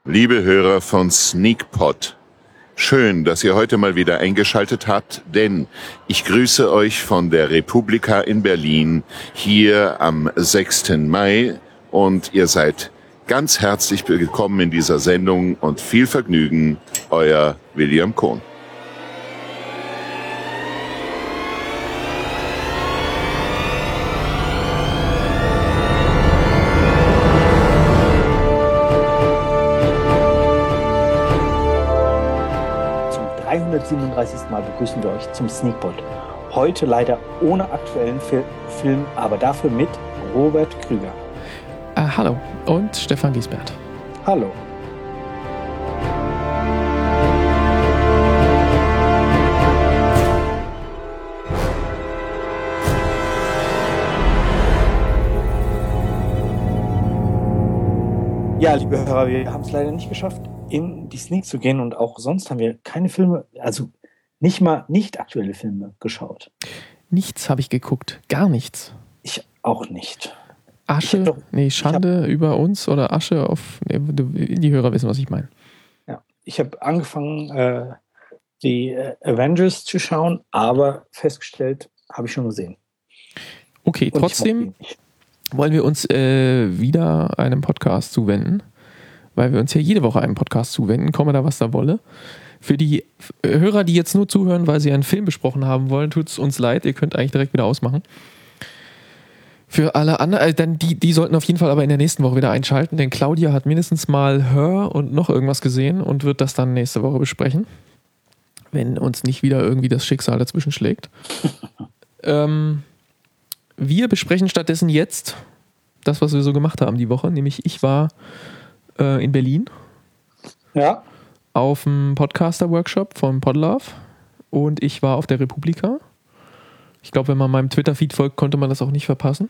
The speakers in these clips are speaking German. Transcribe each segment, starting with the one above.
Liebe Hörer von SneakPod, schön, dass ihr heute mal wieder eingeschaltet habt, denn ich grüße euch von der Republika in Berlin hier am 6. Mai und ihr seid ganz herzlich willkommen in dieser Sendung und viel Vergnügen, euer William Kohn. Zum 337. Mal begrüßen wir euch zum SneakPod. Heute leider ohne aktuellen Film, aber dafür mit Robert Krüger. Hallo und Stefan Giesbert. Hallo. Ja, liebe Hörer, wir haben es leider nicht geschafft, in die Sneak zu gehen und auch sonst haben wir keine Filme, also nicht mal nicht aktuelle Filme geschaut. Nichts habe ich geguckt, gar nichts. Ich auch nicht. Asche, Schande über uns oder Asche auf, die Hörer wissen, was ich meine. Ja, ich habe angefangen, die Avengers zu schauen, aber festgestellt, habe ich schon gesehen. Okay, Und trotzdem wollen wir uns wieder einem Podcast zuwenden, weil wir uns ja jede Woche einem Podcast zuwenden, komme da was da wolle. Für die Hörer, die jetzt nur zuhören, weil sie einen Film besprochen haben wollen, tut es uns leid, ihr könnt eigentlich direkt wieder ausmachen. Für alle anderen, die sollten auf jeden Fall aber in der nächsten Woche wieder einschalten, denn Claudia hat mindestens mal Her und noch irgendwas gesehen und wird das dann nächste Woche besprechen, wenn uns nicht wieder irgendwie das Schicksal dazwischen schlägt. Wir besprechen stattdessen jetzt das, was wir so gemacht haben die Woche, nämlich ich war in Berlin auf dem Podcaster-Workshop von Podlove und ich war auf der Republika. Ich glaube, wenn man meinem Twitter-Feed folgt, konnte man das auch nicht verpassen.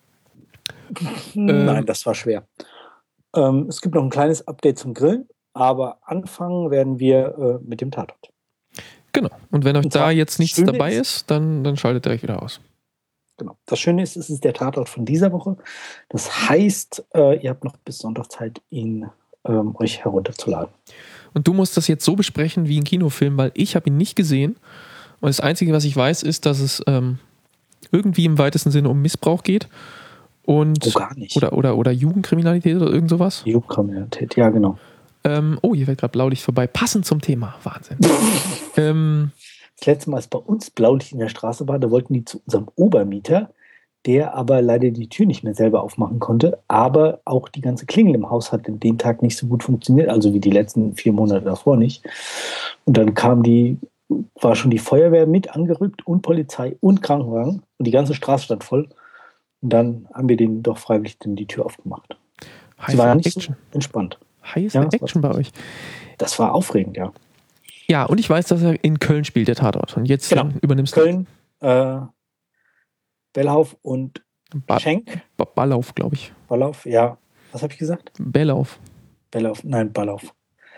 Nein, das war schwer. Es gibt noch ein kleines Update zum Grillen, aber anfangen werden wir mit dem Tatort. Genau. Und wenn euch da jetzt nichts dabei ist, dann schaltet direkt wieder aus. Genau. Das Schöne ist, es ist der Tatort von dieser Woche. Das heißt, ihr habt noch bis Sonntag Zeit, ihn euch herunterzuladen. Und du musst das jetzt so besprechen wie ein Kinofilm, weil ich habe ihn nicht gesehen. Und das Einzige, was ich weiß, ist, dass es irgendwie im weitesten Sinne um Missbrauch geht. Und gar nicht. Oder Jugendkriminalität oder irgend sowas. Jugendkriminalität, ja genau. Hier fällt gerade Blaulicht vorbei. Passend zum Thema. Wahnsinn. Das letzte Mal, als bei uns Blaulicht in der Straße war, da wollten die zu unserem Obermieter, der aber leider die Tür nicht mehr selber aufmachen konnte, aber auch die ganze Klingel im Haus hat an dem Tag nicht so gut funktioniert, also wie die letzten 4 Monate davor nicht. Und dann war schon die Feuerwehr mit angerückt und Polizei und Krankenwagen und die ganze Straße stand voll. Und dann haben wir denen doch freiwillig die Tür aufgemacht. Sie waren nicht so entspannt. Heiße Action bei euch. Das war aufregend, ja. Ja, und ich weiß, dass er in Köln spielt, der Tatort. Und jetzt übernimmst du. Köln, Bellauf und Schenk. Ballauf, glaube ich. Ballauf, ja. Was habe ich gesagt? Bellauf. Nein, Ballauf.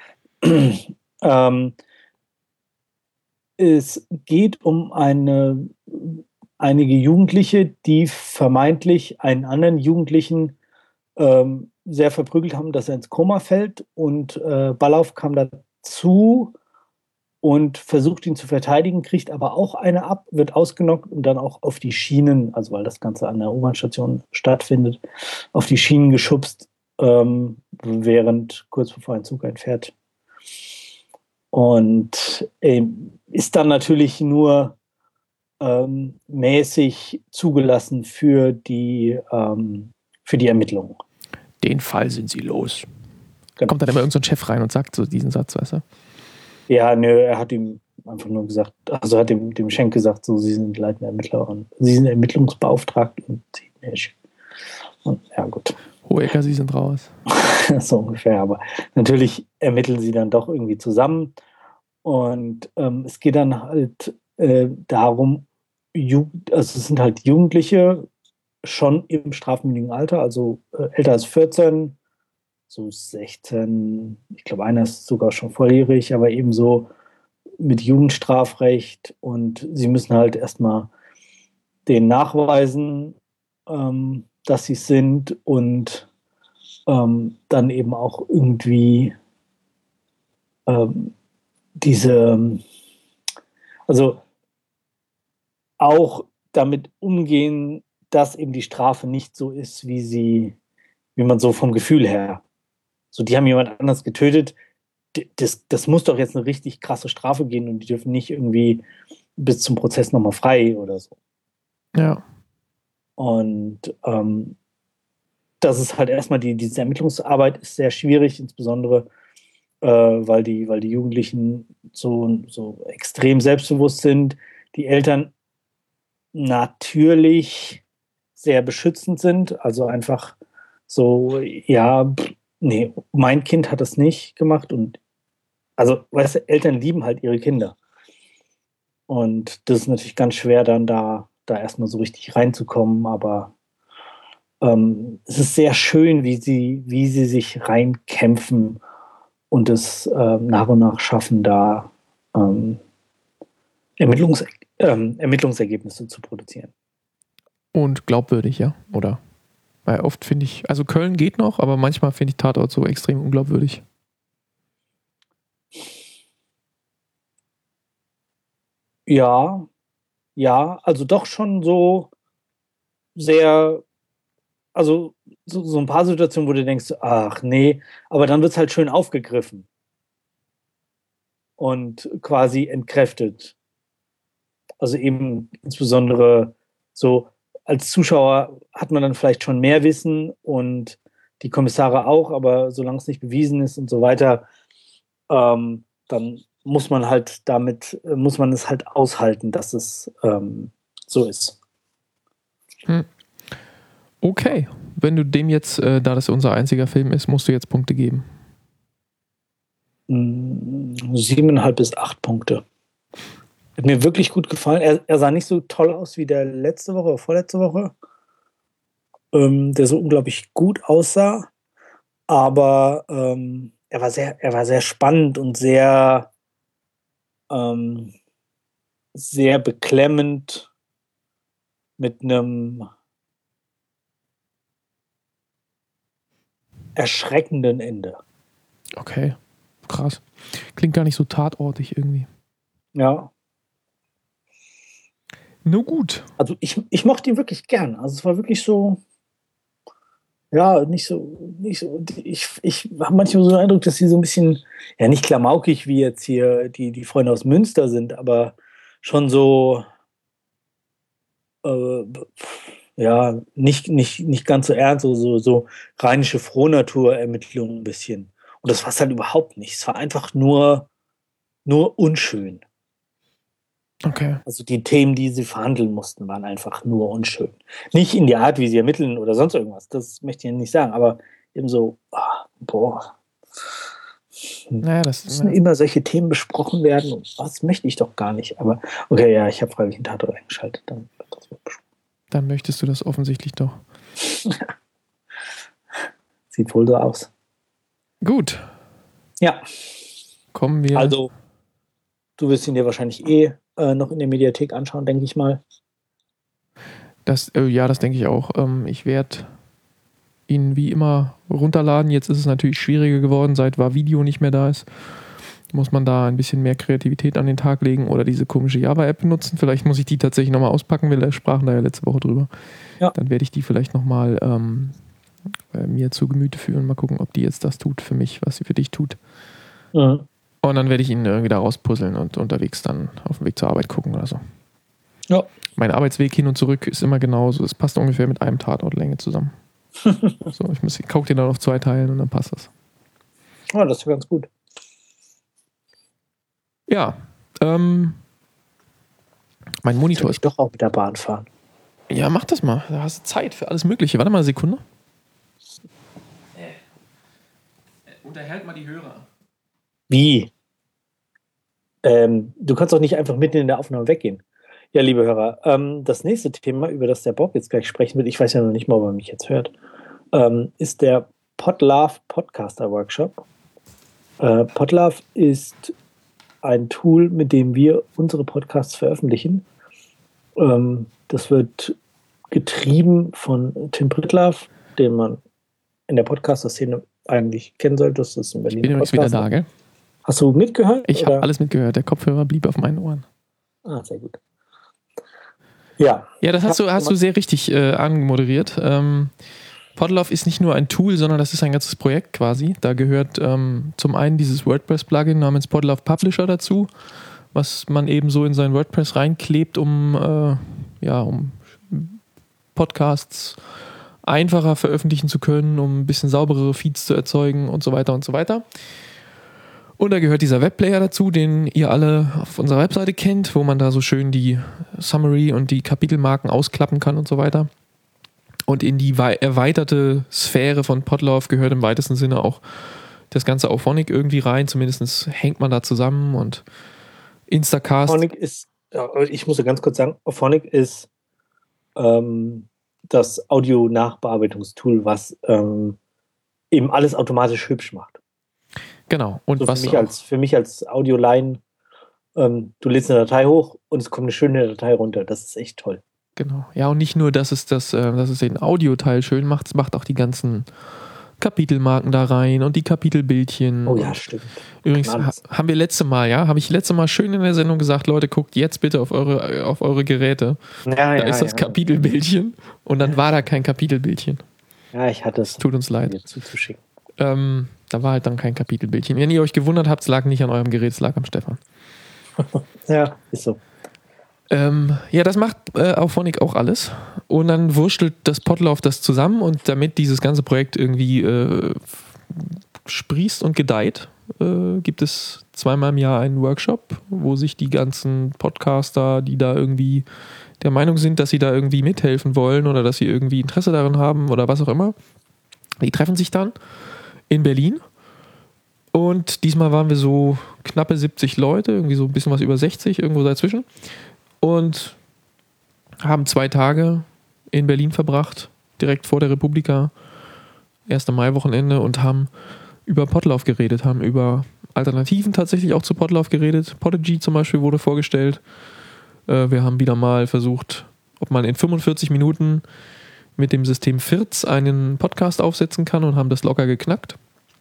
Es geht um einige Jugendliche, die vermeintlich einen anderen Jugendlichen sehr verprügelt haben, dass er ins Koma fällt. Und Ballauf kam dazu und versucht ihn zu verteidigen, kriegt aber auch eine ab, wird ausgenockt und dann auch auf die Schienen, also weil das Ganze an der U-Bahn-Station stattfindet, auf die Schienen geschubst, kurz bevor ein Zug einfährt. Und ist dann natürlich nur mäßig zugelassen für die Ermittlungen. Den Fall sind sie los. Genau. Kommt dann immer irgend so ein Chef rein und sagt so diesen Satz, weißt du? Ja, er hat ihm einfach nur gesagt, also hat dem Schenk gesagt, so, Sie sind leitender Ermittler und Sie sind Ermittlungsbeauftragter und Sie nicht. Und ja, gut. Hohecker, Sie sind raus. So ungefähr, aber natürlich ermitteln sie dann doch irgendwie zusammen und es geht dann halt darum, es sind halt Jugendliche schon im strafmündigen Alter, also älter als 14, so 16, ich glaube, einer ist sogar schon volljährig, aber eben so mit Jugendstrafrecht und sie müssen halt erstmal denen nachweisen, dass sie es sind und dann eben auch irgendwie also auch damit umgehen, dass eben die Strafe nicht so ist, wie man so vom Gefühl her. So, die haben jemand anders getötet. Das muss doch jetzt eine richtig krasse Strafe gehen und die dürfen nicht irgendwie bis zum Prozess nochmal frei oder so. Ja. Und das ist halt erstmal diese Ermittlungsarbeit ist sehr schwierig, insbesondere weil die Jugendlichen so extrem selbstbewusst sind. Die Eltern natürlich sehr beschützend sind, also einfach so, ja, nee, mein Kind hat das nicht gemacht und also, weißt du, Eltern lieben halt ihre Kinder. Und das ist natürlich ganz schwer, dann da erstmal so richtig reinzukommen, aber es ist sehr schön, wie sie sich reinkämpfen und es nach und nach schaffen, da Ermittlungsergebnisse zu produzieren. Und glaubwürdig, ja? Oder? Weil oft finde ich, also Köln geht noch, aber manchmal finde ich Tatort so extrem unglaubwürdig. Ja, also doch schon so sehr, also so ein paar Situationen, wo du denkst, ach nee, aber dann wird es halt schön aufgegriffen und quasi entkräftet. Also eben insbesondere so als Zuschauer hat man dann vielleicht schon mehr Wissen und die Kommissare auch, aber solange es nicht bewiesen ist und so weiter, dann muss man es halt aushalten, dass es so ist. Okay, wenn du dem jetzt, da das unser einziger Film ist, musst du jetzt Punkte geben. 7,5 bis 8 Punkte. Hat mir wirklich gut gefallen. Er sah nicht so toll aus wie der letzte Woche oder vorletzte Woche, der so unglaublich gut aussah. Aber er war sehr spannend und sehr, sehr beklemmend mit einem erschreckenden Ende. Okay, krass. Klingt gar nicht so tatortig irgendwie. Ja. Nur gut. Also ich mochte ihn wirklich gern. Also es war wirklich so, ja, nicht so, ich habe manchmal so den Eindruck, dass sie so ein bisschen, ja, nicht klamaukig wie jetzt hier die Freunde aus Münster sind, aber schon so, ja, nicht ganz so ernst, so rheinische Frohnatur-Ermittlungen ein bisschen. Und das war es halt überhaupt nicht. Es war einfach nur unschön. Okay. Also die Themen, die sie verhandeln mussten, waren einfach nur unschön. Nicht in die Art, wie sie ermitteln oder sonst irgendwas. Das möchte ich nicht sagen, aber eben so, boah. Naja, müssen immer solche Themen besprochen werden und das möchte ich doch gar nicht. Aber okay, ja, ich habe freiwillig einen Tatort eingeschaltet. Dann möchtest du das offensichtlich doch. Sieht wohl so aus. Gut. Ja. Kommen wir. Also, du wirst ihn dir wahrscheinlich noch in der Mediathek anschauen, denke ich mal. Ja, das denke ich auch. Ich werde ihn wie immer runterladen. Jetzt ist es natürlich schwieriger geworden, seit Video nicht mehr da ist. Muss man da ein bisschen mehr Kreativität an den Tag legen oder diese komische Java-App benutzen. Vielleicht muss ich die tatsächlich nochmal auspacken, wir sprachen da ja letzte Woche drüber. Ja. Dann werde ich die vielleicht nochmal mir zu Gemüte führen. Mal gucken, ob die jetzt das tut für mich, was sie für dich tut. Mhm. Und dann werde ich ihn irgendwie da rauspuzzeln und unterwegs dann auf dem Weg zur Arbeit gucken oder so. Ja. Mein Arbeitsweg hin und zurück ist immer genauso. Es passt ungefähr mit einem Tatortlänge zusammen. So, ich kaufe den dann auf 2 Teilen und dann passt das. Ja, das ist ganz gut. Ja. Mein Monitor ist. Doch auch mit der Bahn fahren. Ja, mach das mal. Da hast du Zeit für alles Mögliche. Warte mal eine Sekunde. Unterhält mal die Hörer. Wie? Du kannst doch nicht einfach mitten in der Aufnahme weggehen. Ja, liebe Hörer, das nächste Thema, über das der Bob jetzt gleich sprechen wird, ich weiß ja noch nicht mal, ob er mich jetzt hört, ist der Podlove Podcaster Workshop. Podlove ist ein Tool, mit dem wir unsere Podcasts veröffentlichen. Das wird getrieben von Tim Pritlove, den man in der Podcaster-Szene eigentlich kennen sollte. Das ist in Berlin. Ich bin übrigens wieder da, gell? Hast du mitgehört? Ich habe alles mitgehört. Der Kopfhörer blieb auf meinen Ohren. Ah, sehr gut. Ja. Ja, das hast du sehr richtig anmoderiert. Podlove ist nicht nur ein Tool, sondern das ist ein ganzes Projekt quasi. Da gehört zum einen dieses WordPress-Plugin namens Podlove Publisher dazu, was man eben so in sein WordPress reinklebt, um Podcasts einfacher veröffentlichen zu können, um ein bisschen sauberere Feeds zu erzeugen und so weiter und so weiter. Und da gehört dieser Webplayer dazu, den ihr alle auf unserer Webseite kennt, wo man da so schön die Summary und die Kapitelmarken ausklappen kann und so weiter. Und in die erweiterte Sphäre von Podlove gehört im weitesten Sinne auch das ganze Auphonic irgendwie rein. Zumindest hängt man da zusammen und Instacast. Auphonic ist, ich muss ja ganz kurz sagen, Auphonic ist das Audio-Nachbearbeitungstool, was eben alles automatisch hübsch macht. Genau. Und so was für mich als Audio-Line, du lädst eine Datei hoch und es kommt eine schöne Datei runter. Das ist echt toll. Genau. Ja, und nicht nur, dass es den Audioteil schön macht, es macht auch die ganzen Kapitelmarken da rein und die Kapitelbildchen. Oh ja, stimmt. Übrigens habe ich letztes Mal schön in der Sendung gesagt, Leute, guckt jetzt bitte auf eure Geräte. Da ist das Kapitelbildchen und dann war da kein Kapitelbildchen. Ja, ich hatte es. Tut uns leid. Mir zuzuschicken. Da war halt dann kein Kapitelbildchen. Wenn ihr euch gewundert habt, es lag nicht an eurem Gerät, es lag am Stefan. Ja, ist so. Ja, das macht Auphonic auch alles. Und dann wurschtelt das Podlove das zusammen und damit dieses ganze Projekt irgendwie sprießt und gedeiht, gibt es 2-mal im Jahr einen Workshop, wo sich die ganzen Podcaster, die da irgendwie der Meinung sind, dass sie da irgendwie mithelfen wollen oder dass sie irgendwie Interesse daran haben oder was auch immer, die treffen sich dann in Berlin. Und diesmal waren wir so knappe 70 Leute, irgendwie so ein bisschen was über 60, irgendwo dazwischen. Und haben 2 Tage in Berlin verbracht, direkt vor der Republika, 1. Mai-Wochenende, und haben über Podlove geredet, haben über Alternativen tatsächlich auch zu Podlove geredet. Podigy zum Beispiel wurde vorgestellt. Wir haben wieder mal versucht, ob man in 45 Minuten mit dem System Firz einen Podcast aufsetzen kann und haben das locker geknackt.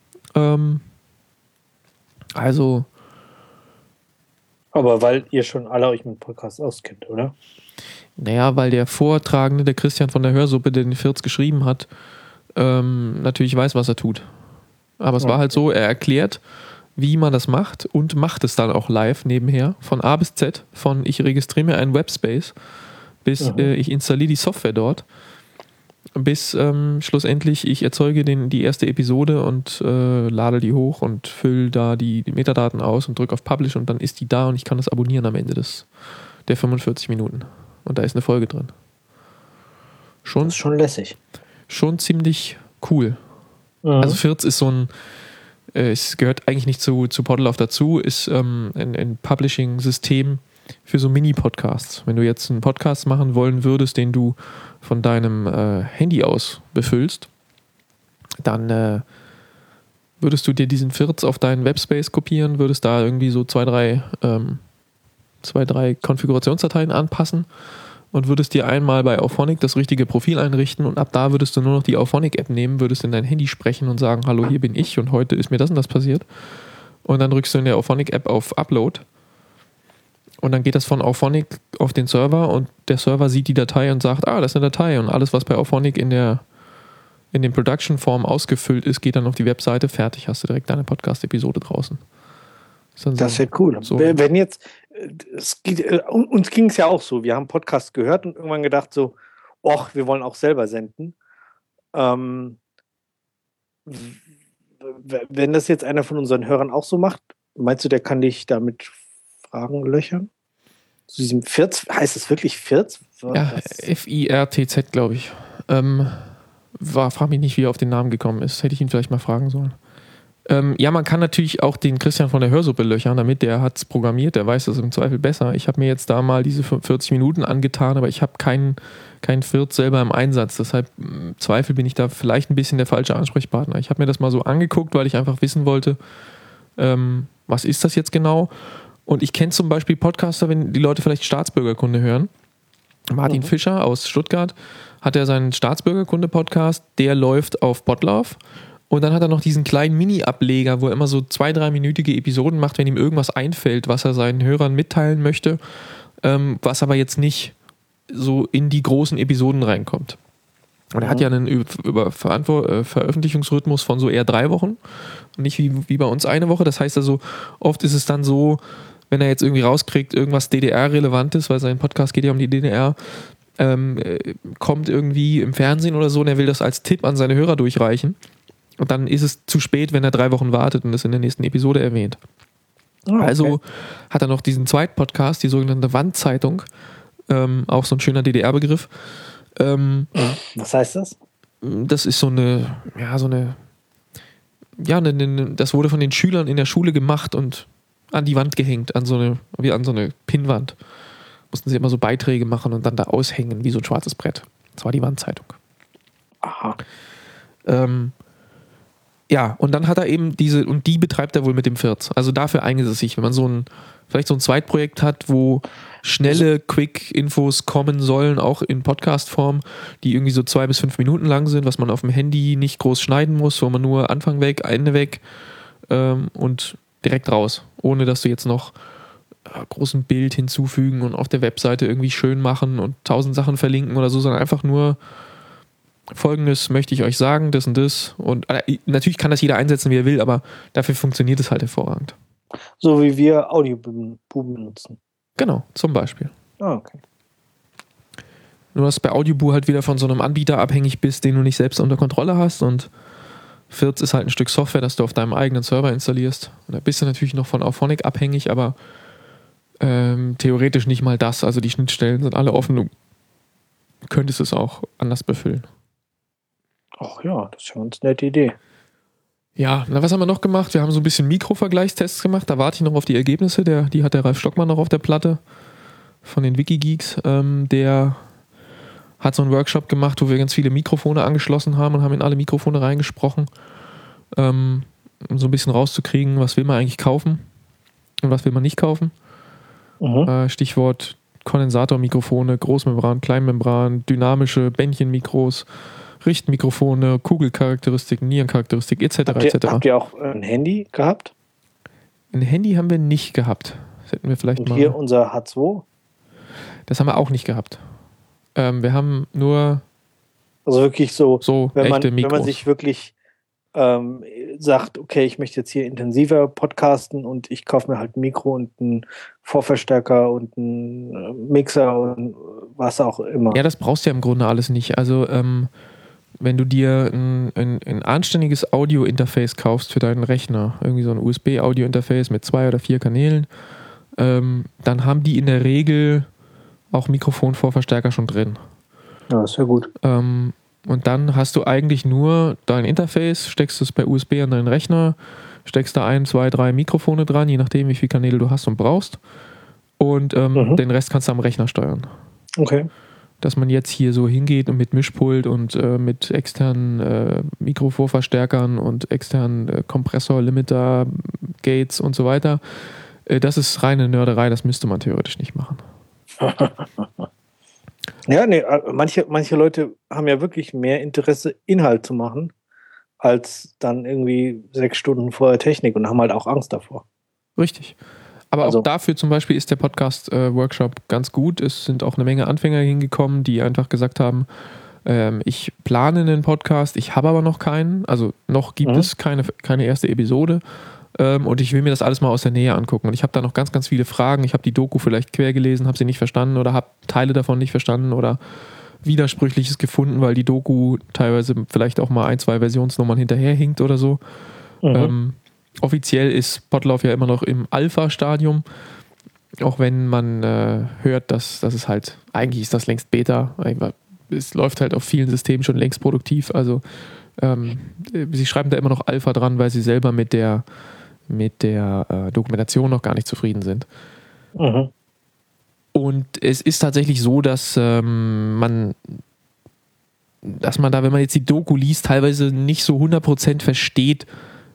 Aber weil ihr schon alle euch mit Podcasts auskennt, oder? Naja, weil der Vortragende, der Christian von der Hörsuppe, der den Firz geschrieben hat, natürlich weiß, was er tut. Aber es war halt so, er erklärt, wie man das macht und macht es dann auch live nebenher, von A bis Z, von ich registriere mir einen Webspace bis ich installiere die Software dort, bis schlussendlich ich erzeuge die erste Episode und lade die hoch und fülle da die Metadaten aus und drücke auf Publish und dann ist die da und ich kann das abonnieren am Ende der 45 Minuten. Und da ist eine Folge drin. Das ist schon lässig. Schon ziemlich cool. Also Firz ist so ein, es gehört eigentlich nicht zu Podlove dazu, ist ein Publishing-System für so Mini-Podcasts. Wenn du jetzt einen Podcast machen wollen würdest, den du von deinem Handy aus befüllst, dann würdest du dir diesen Firz auf deinen Webspace kopieren, würdest da irgendwie so 2, 3 Konfigurationsdateien anpassen und würdest dir einmal bei Auphonic das richtige Profil einrichten und ab da würdest du nur noch die Auphonic-App nehmen, würdest in dein Handy sprechen und sagen, hallo, hier bin ich und heute ist mir das und das passiert. Und dann drückst du in der Auphonic-App auf Upload und dann geht das von Auphonic auf den Server und der Server sieht die Datei und sagt, das ist eine Datei und alles, was bei Auphonic in den Production-Form ausgefüllt ist, geht dann auf die Webseite, fertig, hast du direkt deine Podcast-Episode draußen. Das wäre cool. So. Wenn jetzt, uns ging es ja auch so, wir haben Podcasts gehört und irgendwann gedacht so, wir wollen auch selber senden. Wenn das jetzt einer von unseren Hörern auch so macht, meinst du, der kann dich damit Fragen löchern? Zu diesem Firz, heißt es wirklich Firz? Ja, F-I-R-T-Z, glaube ich. Frag mich nicht, wie er auf den Namen gekommen ist. Hätte ich ihn vielleicht mal fragen sollen. Ja, man kann natürlich auch den Christian von der Hörsuppe löchern, damit der hat es programmiert, der weiß das im Zweifel besser. Ich habe mir jetzt da mal diese 40 Minuten angetan, aber ich habe keinen Firz selber im Einsatz. Deshalb im Zweifel bin ich da vielleicht ein bisschen der falsche Ansprechpartner. Ich habe mir das mal so angeguckt, weil ich einfach wissen wollte, was ist das jetzt genau? Und ich kenne zum Beispiel Podcaster, wenn die Leute vielleicht Staatsbürgerkunde hören. Martin Fischer aus Stuttgart hat ja seinen Staatsbürgerkunde-Podcast, der läuft auf Podlove. Und dann hat er noch diesen kleinen Mini-Ableger, wo er immer so 2-3-minütige Episoden macht, wenn ihm irgendwas einfällt, was er seinen Hörern mitteilen möchte, was aber jetzt nicht so in die großen Episoden reinkommt. Und er hat ja einen Veröffentlichungsrhythmus von so eher 3 Wochen und nicht wie bei uns eine Woche. Das heißt also, oft ist es dann so, wenn er jetzt irgendwie rauskriegt, irgendwas DDR-Relevantes, weil sein Podcast geht ja um die DDR, kommt irgendwie im Fernsehen oder so und er will das als Tipp an seine Hörer durchreichen. Und dann ist es zu spät, wenn er 3 Wochen wartet und das in der nächsten Episode erwähnt. Okay. Also hat er noch diesen zweiten Podcast, die sogenannte Wandzeitung, auch so ein schöner DDR-Begriff. Was heißt das? Das ist das wurde von den Schülern in der Schule gemacht und an die Wand gehängt, an so eine Pinnwand. Mussten sie immer so Beiträge machen und dann da aushängen, wie so ein schwarzes Brett. Das war die Wandzeitung. Aha. Ja, und dann hat er eben und die betreibt er wohl mit dem Firz. Also dafür eignet es sich, wenn man vielleicht so ein Zweitprojekt hat, wo schnelle Quick-Infos kommen sollen, auch in Podcast-Form, die irgendwie so 2 bis 5 Minuten lang sind, was man auf dem Handy nicht groß schneiden muss, wo man nur Anfang weg, Ende weg und direkt raus, ohne dass du jetzt noch großen Bild hinzufügen und auf der Webseite irgendwie schön machen und 1000 Sachen verlinken oder so, sondern einfach nur Folgendes möchte ich euch sagen, das und das. Und natürlich kann das jeder einsetzen, wie er will, aber dafür funktioniert es halt hervorragend. So wie wir Audiobuben benutzen. Genau, zum Beispiel. Okay. Nur, dass bei Audioboo halt wieder von so einem Anbieter abhängig bist, den du nicht selbst unter Kontrolle hast, und Firz ist halt ein Stück Software, das du auf deinem eigenen Server installierst. Und da bist du natürlich noch von Auphonic abhängig, aber theoretisch nicht mal das. Also die Schnittstellen sind alle offen. Du könntest es auch anders befüllen. Ach ja, das ist schon eine nette Idee. Ja, was haben wir noch gemacht? Wir haben so ein bisschen Mikrovergleichstests gemacht. Da warte ich noch auf die Ergebnisse. Die hat der Ralf Stockmann noch auf der Platte von den Wikigeeks. Der hat so einen Workshop gemacht, wo wir ganz viele Mikrofone angeschlossen haben und haben in alle Mikrofone reingesprochen, um so ein bisschen rauszukriegen, was will man eigentlich kaufen und was will man nicht kaufen. Stichwort Kondensatormikrofone, Großmembran, Kleinmembran, dynamische Bändchenmikros, Richtmikrofone, Kugelcharakteristiken, Nierencharakteristik etc. Habt ihr auch ein Handy gehabt? Ein Handy haben wir nicht gehabt. Das hätten wir vielleicht und mal. Hier unser H2? Das haben wir auch nicht gehabt. Wir haben nur also wirklich so wenn echte Mikros. Wenn man sich wirklich sagt, okay, ich möchte jetzt hier intensiver podcasten und ich kaufe mir halt ein Mikro und einen Vorverstärker und einen Mixer und was auch immer. Ja, das brauchst du ja im Grunde alles nicht. Also wenn du dir ein anständiges Audio-Interface kaufst für deinen Rechner, irgendwie so ein USB-Audio-Interface mit 2 oder 4 Kanälen, dann haben die in der Regel auch Mikrofonvorverstärker schon drin. Ja, ist ja gut. Und dann hast du eigentlich nur dein Interface, steckst es per USB an deinen Rechner, steckst da 1, 2, 3 Mikrofone dran, je nachdem, wie viele Kanäle du hast und brauchst. Und den Rest kannst du am Rechner steuern. Okay. Dass man jetzt hier so hingeht und mit Mischpult und mit externen Mikrovorverstärkern und externen Kompressor, Limiter, Gates und so weiter, das ist reine Nörderei, das müsste man theoretisch nicht machen. Ja, nee, manche Leute haben ja wirklich mehr Interesse, Inhalt zu machen, als dann irgendwie 6 Stunden vorher Technik und haben halt auch Angst davor. Richtig. Aber auch dafür zum Beispiel ist der Podcast-Workshop ganz gut. Es sind auch eine Menge Anfänger hingekommen, die einfach gesagt haben, ich plane einen Podcast, ich habe aber noch keinen. Also noch gibt es keine erste Episode. Und ich will mir das alles mal aus der Nähe angucken. Und ich habe da noch ganz, ganz viele Fragen. Ich habe die Doku vielleicht quer gelesen, habe sie nicht verstanden oder habe Teile davon nicht verstanden oder Widersprüchliches gefunden, weil die Doku teilweise vielleicht auch mal 1, 2 Versionsnummern hinterherhinkt oder so. Offiziell ist Podlove ja immer noch im Alpha-Stadium, auch wenn man hört, dass es halt, eigentlich ist das längst Beta. Es läuft halt auf vielen Systemen schon längst produktiv. Also sie schreiben da immer noch Alpha dran, weil sie selber mit der Dokumentation noch gar nicht zufrieden sind. Und es ist tatsächlich so, dass man da, wenn man jetzt die Doku liest, teilweise nicht so 100% versteht,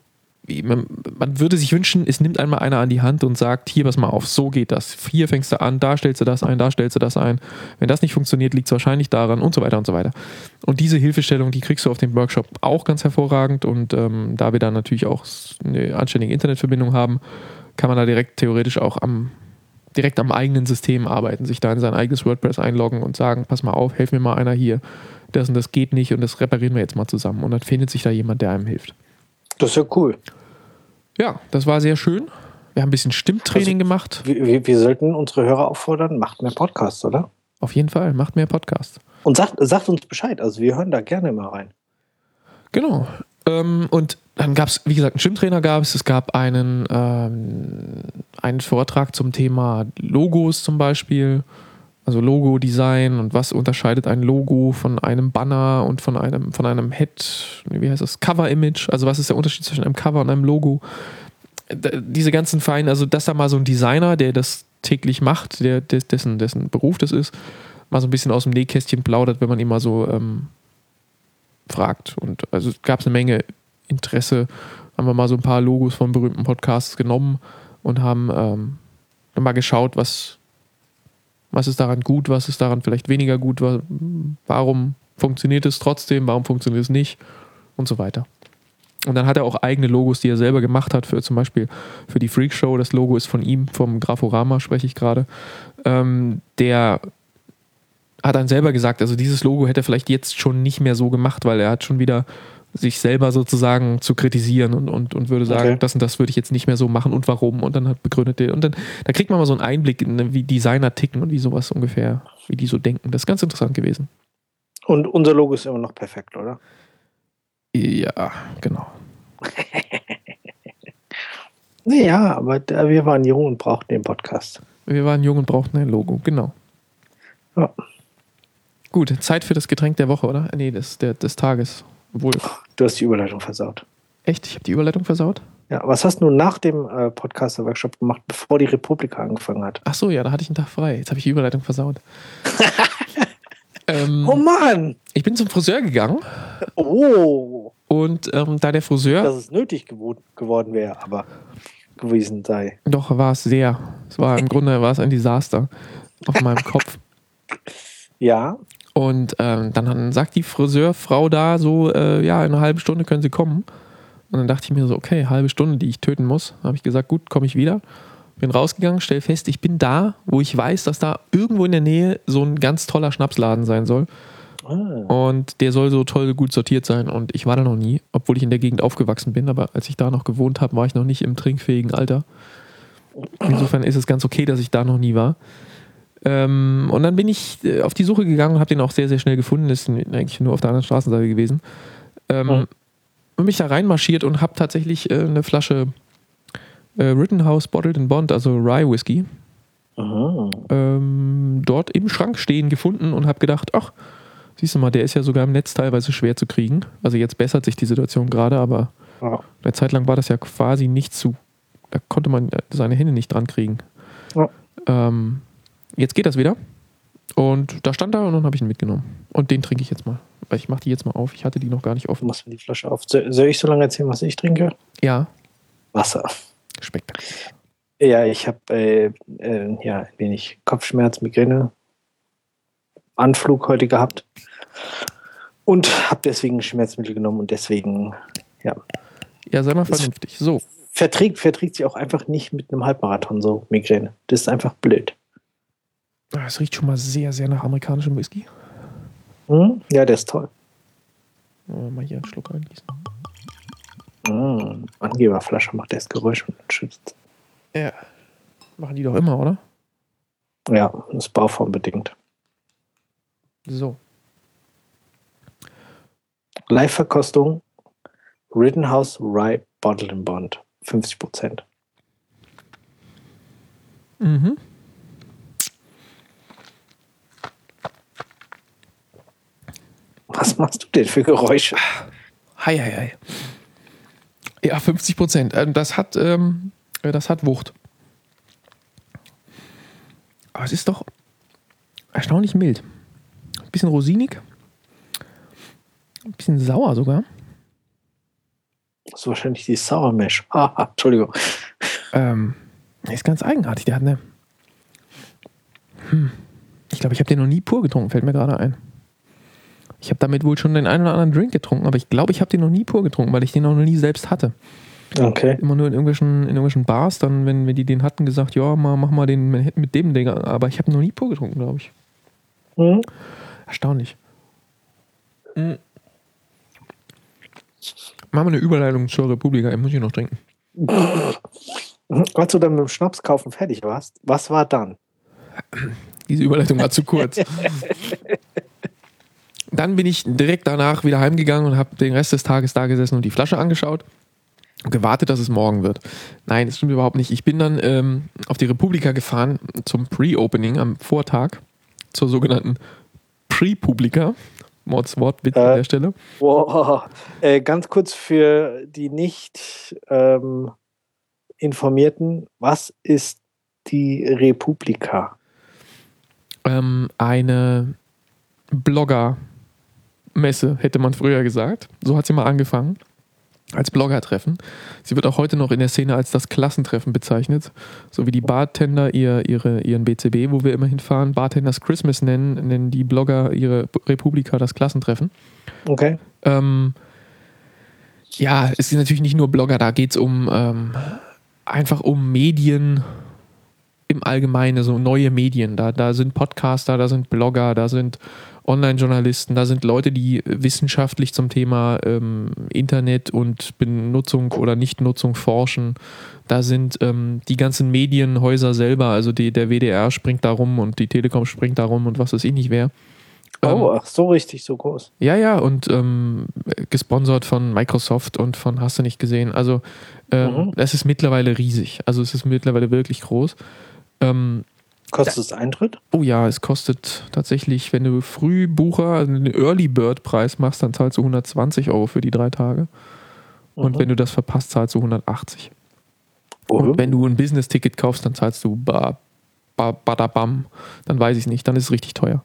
man würde sich wünschen, es nimmt einmal einer an die Hand und sagt, hier, pass mal auf, so geht das. Hier fängst du an, da stellst du das ein, da stellst du das ein. Wenn das nicht funktioniert, liegt es wahrscheinlich daran und so weiter und so weiter. Und diese Hilfestellung, die kriegst du auf dem Workshop auch ganz hervorragend. Und da wir da natürlich auch eine anständige Internetverbindung haben, kann man da direkt theoretisch auch direkt am eigenen System arbeiten, sich da in sein eigenes WordPress einloggen und sagen, pass mal auf, helf mir mal einer hier. Das und das geht nicht und das reparieren wir jetzt mal zusammen. Und dann findet sich da jemand, der einem hilft. Das ist ja cool. Ja, das war sehr schön. Wir haben ein bisschen Stimmtraining gemacht. Wir sollten unsere Hörer auffordern, macht mehr Podcasts, oder? Auf jeden Fall, macht mehr Podcasts. Und sagt uns Bescheid, also wir hören da gerne mal rein. Genau. Und dann gab es, wie gesagt, einen Stimmtrainer es gab einen Vortrag zum Thema Logos zum Beispiel, also Logo-Design und was unterscheidet ein Logo von einem Banner und von einem Cover-Image, also was ist der Unterschied zwischen einem Cover und einem Logo. Diese ganzen feinen, also dass da mal so ein Designer, der das täglich macht, dessen Beruf das ist, mal so ein bisschen aus dem Nähkästchen plaudert, wenn man ihn mal so fragt. Und also gab es eine Menge Interesse, haben wir mal so ein paar Logos von berühmten Podcasts genommen und haben dann mal geschaut, was ist daran gut, was ist daran vielleicht weniger gut, warum funktioniert es trotzdem, warum funktioniert es nicht und so weiter. Und dann hat er auch eigene Logos, die er selber gemacht hat, zum Beispiel für die Freak Show. Das Logo ist von ihm, vom Graforama spreche ich gerade. Der hat dann selber gesagt, also dieses Logo hätte er vielleicht jetzt schon nicht mehr so gemacht, weil er hat schon wieder sich selber sozusagen zu kritisieren und würde sagen, das und das würde ich jetzt nicht mehr so machen und warum. Und dann hat begründet er. Und dann da kriegt man mal so einen Einblick in, wie Designer ticken und wie sowas ungefähr, wie die so denken. Das ist ganz interessant gewesen. Und unser Logo ist immer noch perfekt, oder? Ja, genau. Ja, aber wir waren jung und brauchten den Podcast. Wir waren jung und brauchten ein Logo, genau. Ja. Gut, Zeit für das Getränk der Woche, oder? Nee, des Tages. Obwohl. Du hast die Überleitung versaut. Echt? Ich habe die Überleitung versaut? Ja, was hast du nach dem Podcaster-Workshop gemacht, bevor die Republika angefangen hat? Ach so, ja, da hatte ich einen Tag frei. Jetzt habe ich die Überleitung versaut. Oh Mann! Ich bin zum Friseur gegangen. Oh! Und da der Friseur... Dass es nötig geworden wäre, aber gewesen sei. Doch, war es sehr. Im Grunde war es ein Desaster auf meinem Kopf. Ja. Und dann sagt die Friseurfrau da so, in einer halben Stunde können Sie kommen. Und dann dachte ich mir so, okay, halbe Stunde, die ich töten muss. Habe ich gesagt, gut, komme ich wieder. Bin rausgegangen, stell fest, ich bin da, wo ich weiß, dass da irgendwo in der Nähe so ein ganz toller Schnapsladen sein soll. Und der soll so toll gut sortiert sein. Und ich war da noch nie, obwohl ich in der Gegend aufgewachsen bin. Aber als ich da noch gewohnt habe, war ich noch nicht im trinkfähigen Alter. Insofern ist es ganz okay, dass ich da noch nie war. Und dann bin ich auf die Suche gegangen und habe den auch sehr, sehr schnell gefunden. Ist eigentlich nur auf der anderen Straßenseite gewesen. Und mich da reinmarschiert und habe tatsächlich eine Flasche Rittenhouse Bottled in Bond, also Rye Whisky, dort im Schrank stehen gefunden und habe gedacht, ach, siehst du mal, der ist ja sogar im Netz teilweise schwer zu kriegen. Also jetzt bessert sich die Situation gerade, aber eine Zeit lang war das ja quasi nicht zu, da konnte man seine Hände nicht dran kriegen. Jetzt geht das wieder. Und da stand er und dann habe ich ihn mitgenommen. Und den trinke ich jetzt mal. Ich mache die jetzt mal auf. Ich hatte die noch gar nicht offen. Machst du die Flasche auf? Soll ich so lange erzählen, was ich trinke? Ja. Wasser. Spektakulär. Ja, ich habe ein wenig Kopfschmerz, Migräne, Anflug heute gehabt und habe deswegen Schmerzmittel genommen und deswegen, ja. Ja, sei mal vernünftig. So. Verträgt sich auch einfach nicht mit einem Halbmarathon, so Migräne. Das ist einfach blöd. Es riecht schon mal sehr, sehr nach amerikanischem Whisky. Ja, der ist toll. Mal hier einen Schluck reingießen. Angeberflasche macht das Geräusch und schützt. Ja. Machen die doch immer, oder? Ja, das ist bauformbedingt. So. Live-Verkostung Rittenhouse Rye Bottled in Bond. 50%. Mhm. Was machst du denn für Geräusche? Hei. Ja, 50%. Das hat Wucht. Aber es ist doch erstaunlich mild. Ein bisschen rosinig. Ein bisschen sauer sogar. Das ist wahrscheinlich die Sour Mash. Entschuldigung. Ist ganz eigenartig. Der hat eine. Ich glaube, ich habe den noch nie pur getrunken, fällt mir gerade ein. Ich habe damit wohl schon den einen oder anderen Drink getrunken, aber ich glaube, ich habe den noch nie pur getrunken, weil ich den auch noch nie selbst hatte. Okay. Immer nur in irgendwelchen Bars, dann, wenn die den hatten, gesagt, ja, mach mal den mit dem Ding. Aber ich habe noch nie pur getrunken, glaube ich. Mhm. Erstaunlich. Machen wir eine Überleitung zur Republika. Ich muss hier noch trinken. Als du dann mit dem Schnaps kaufen fertig warst, was war dann? Diese Überleitung war zu kurz. Dann bin ich direkt danach wieder heimgegangen und habe den Rest des Tages da gesessen und die Flasche angeschaut und gewartet, dass es morgen wird. Nein, das stimmt überhaupt nicht. Ich bin dann auf die Republika gefahren zum Pre-Opening am Vortag zur sogenannten Pre-Publika. Mordswortwitz an der Stelle. Wow. Ganz kurz für die nicht Informierten, was ist die Republika? Eine Blogger-Messe, hätte man früher gesagt. So hat sie mal angefangen. Als Blogger-Treffen. Sie wird auch heute noch in der Szene als das Klassentreffen bezeichnet. So wie die Bartender ihren BCB, wo wir immer hinfahren, Bartenders Christmas nennen die Blogger ihre Republika das Klassentreffen. Okay. Ja, es sind natürlich nicht nur Blogger, da geht es einfach um Medien im Allgemeinen, so neue Medien. Da sind Podcaster, da sind Blogger, da sind Online-Journalisten, da sind Leute, die wissenschaftlich zum Thema Internet und Benutzung oder Nichtnutzung forschen. Da sind die ganzen Medienhäuser selber, also der WDR springt da rum und die Telekom springt da rum und was weiß ich nicht wer. Ach, so richtig, so groß. Ja, und gesponsert von Microsoft und von hast du nicht gesehen. Also es ist mittlerweile riesig. Also es ist mittlerweile wirklich groß. Kostet es Eintritt? Oh ja, es kostet tatsächlich, wenn du Frühbucher, also den Early Bird Preis machst, dann zahlst du 120 € für die 3 Tage. Und wenn du das verpasst, zahlst du 180. Und wenn du ein Business-Ticket kaufst, dann zahlst du badabam. Dann weiß ich nicht, dann ist es richtig teuer.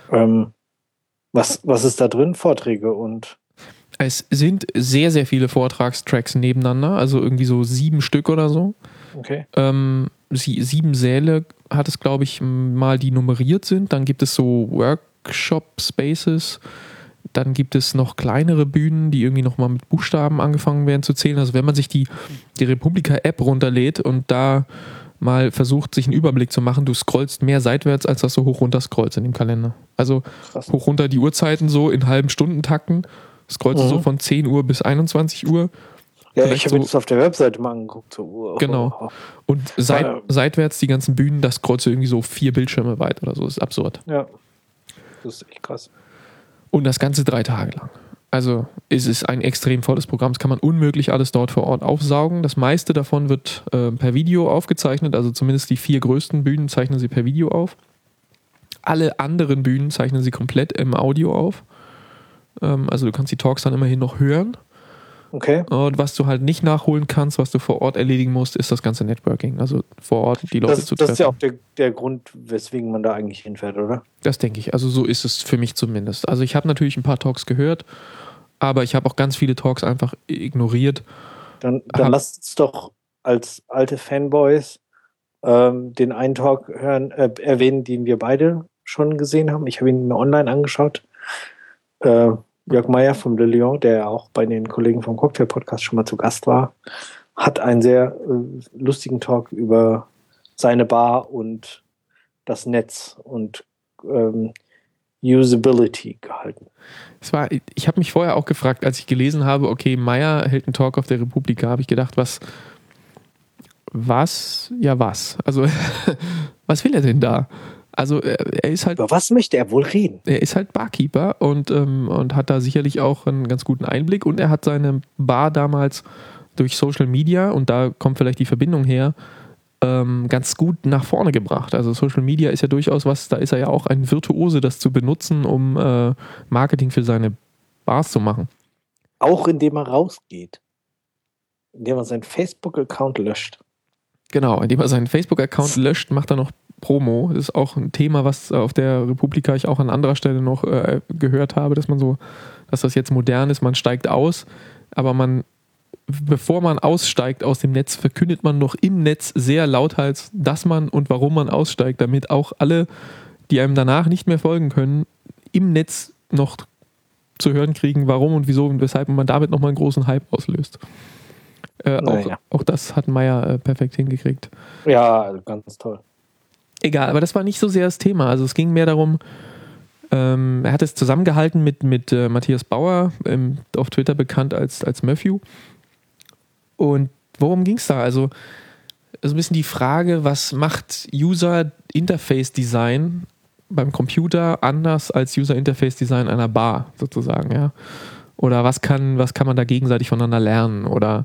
Was ist da drin? Vorträge und... Es sind sehr, sehr viele Vortragstracks nebeneinander, also irgendwie so 7 Stück oder so. Okay. 7 Säle hat es, glaube ich, mal, die nummeriert sind. Dann gibt es so Workshop-Spaces. Dann gibt es noch kleinere Bühnen, die irgendwie nochmal mit Buchstaben angefangen werden zu zählen. Also wenn man sich die Republika-App runterlädt und da mal versucht, sich einen Überblick zu machen, du scrollst mehr seitwärts, als dass du hoch runter scrollst in dem Kalender. Also krass. Hoch runter die Uhrzeiten so in halben Stundentakten. Scrollst du so von 10 Uhr bis 21 Uhr. Ja, ich habe das auf der Webseite mal angeguckt. So. Genau. Und seitwärts die ganzen Bühnen, das scrollst du irgendwie so 4 Bildschirme weit oder so. Das ist absurd. Ja, das ist echt krass. Und das Ganze 3 Tage lang. Also es ist ein extrem volles Programm. Das kann man unmöglich alles dort vor Ort aufsaugen. Das meiste davon wird per Video aufgezeichnet. Also zumindest die 4 größten Bühnen zeichnen sie per Video auf. Alle anderen Bühnen zeichnen sie komplett im Audio auf. Also du kannst die Talks dann immerhin noch hören. Okay. Und was du halt nicht nachholen kannst, was du vor Ort erledigen musst, ist das ganze Networking. Also vor Ort die Leute zu treffen. Das ist ja auch der Grund, weswegen man da eigentlich hinfährt, oder? Das denke ich. Also so ist es für mich zumindest. Also ich habe natürlich ein paar Talks gehört, aber ich habe auch ganz viele Talks einfach ignoriert. Dann lasst uns doch als alte Fanboys den einen Talk erwähnen, den wir beide schon gesehen haben. Ich habe ihn mir online angeschaut. Jörg Meyer vom Le Lion, der auch bei den Kollegen vom Cocktail-Podcast schon mal zu Gast war, hat einen sehr lustigen Talk über seine Bar und das Netz und Usability gehalten. Ich habe mich vorher auch gefragt, als ich gelesen habe, okay, Meyer hält einen Talk auf der Republika, habe ich gedacht, was? Also, was will er denn da? Also er ist halt... Über was möchte er wohl reden? Er ist halt Barkeeper und hat da sicherlich auch einen ganz guten Einblick und er hat seine Bar damals durch Social Media, und da kommt vielleicht die Verbindung her, ganz gut nach vorne gebracht. Also Social Media ist ja durchaus was, da ist er ja auch ein Virtuose, das zu benutzen, um Marketing für seine Bars zu machen. Auch indem er rausgeht. Indem er seinen Facebook-Account löscht. Genau, indem er seinen Facebook-Account löscht, macht er noch Promo. Das ist auch ein Thema, was auf der Republika ich auch an anderer Stelle noch gehört habe, dass das jetzt modern ist, man steigt aus, aber man bevor man aussteigt aus dem Netz, verkündet man noch im Netz sehr lauthals, dass man und warum man aussteigt, damit auch alle, die einem danach nicht mehr folgen können, im Netz noch zu hören kriegen, warum und wieso und weshalb man damit nochmal einen großen Hype auslöst. Auch das hat Meyer perfekt hingekriegt. Ja, ganz toll. Egal, aber das war nicht so sehr das Thema. Also es ging mehr darum, er hat es zusammengehalten mit Matthias Bauer, auf Twitter bekannt als Matthew. Und worum ging es da? Also ein bisschen die Frage, was macht User Interface Design beim Computer anders als User Interface Design einer Bar sozusagen, ja? Oder was kann man da gegenseitig voneinander lernen? Oder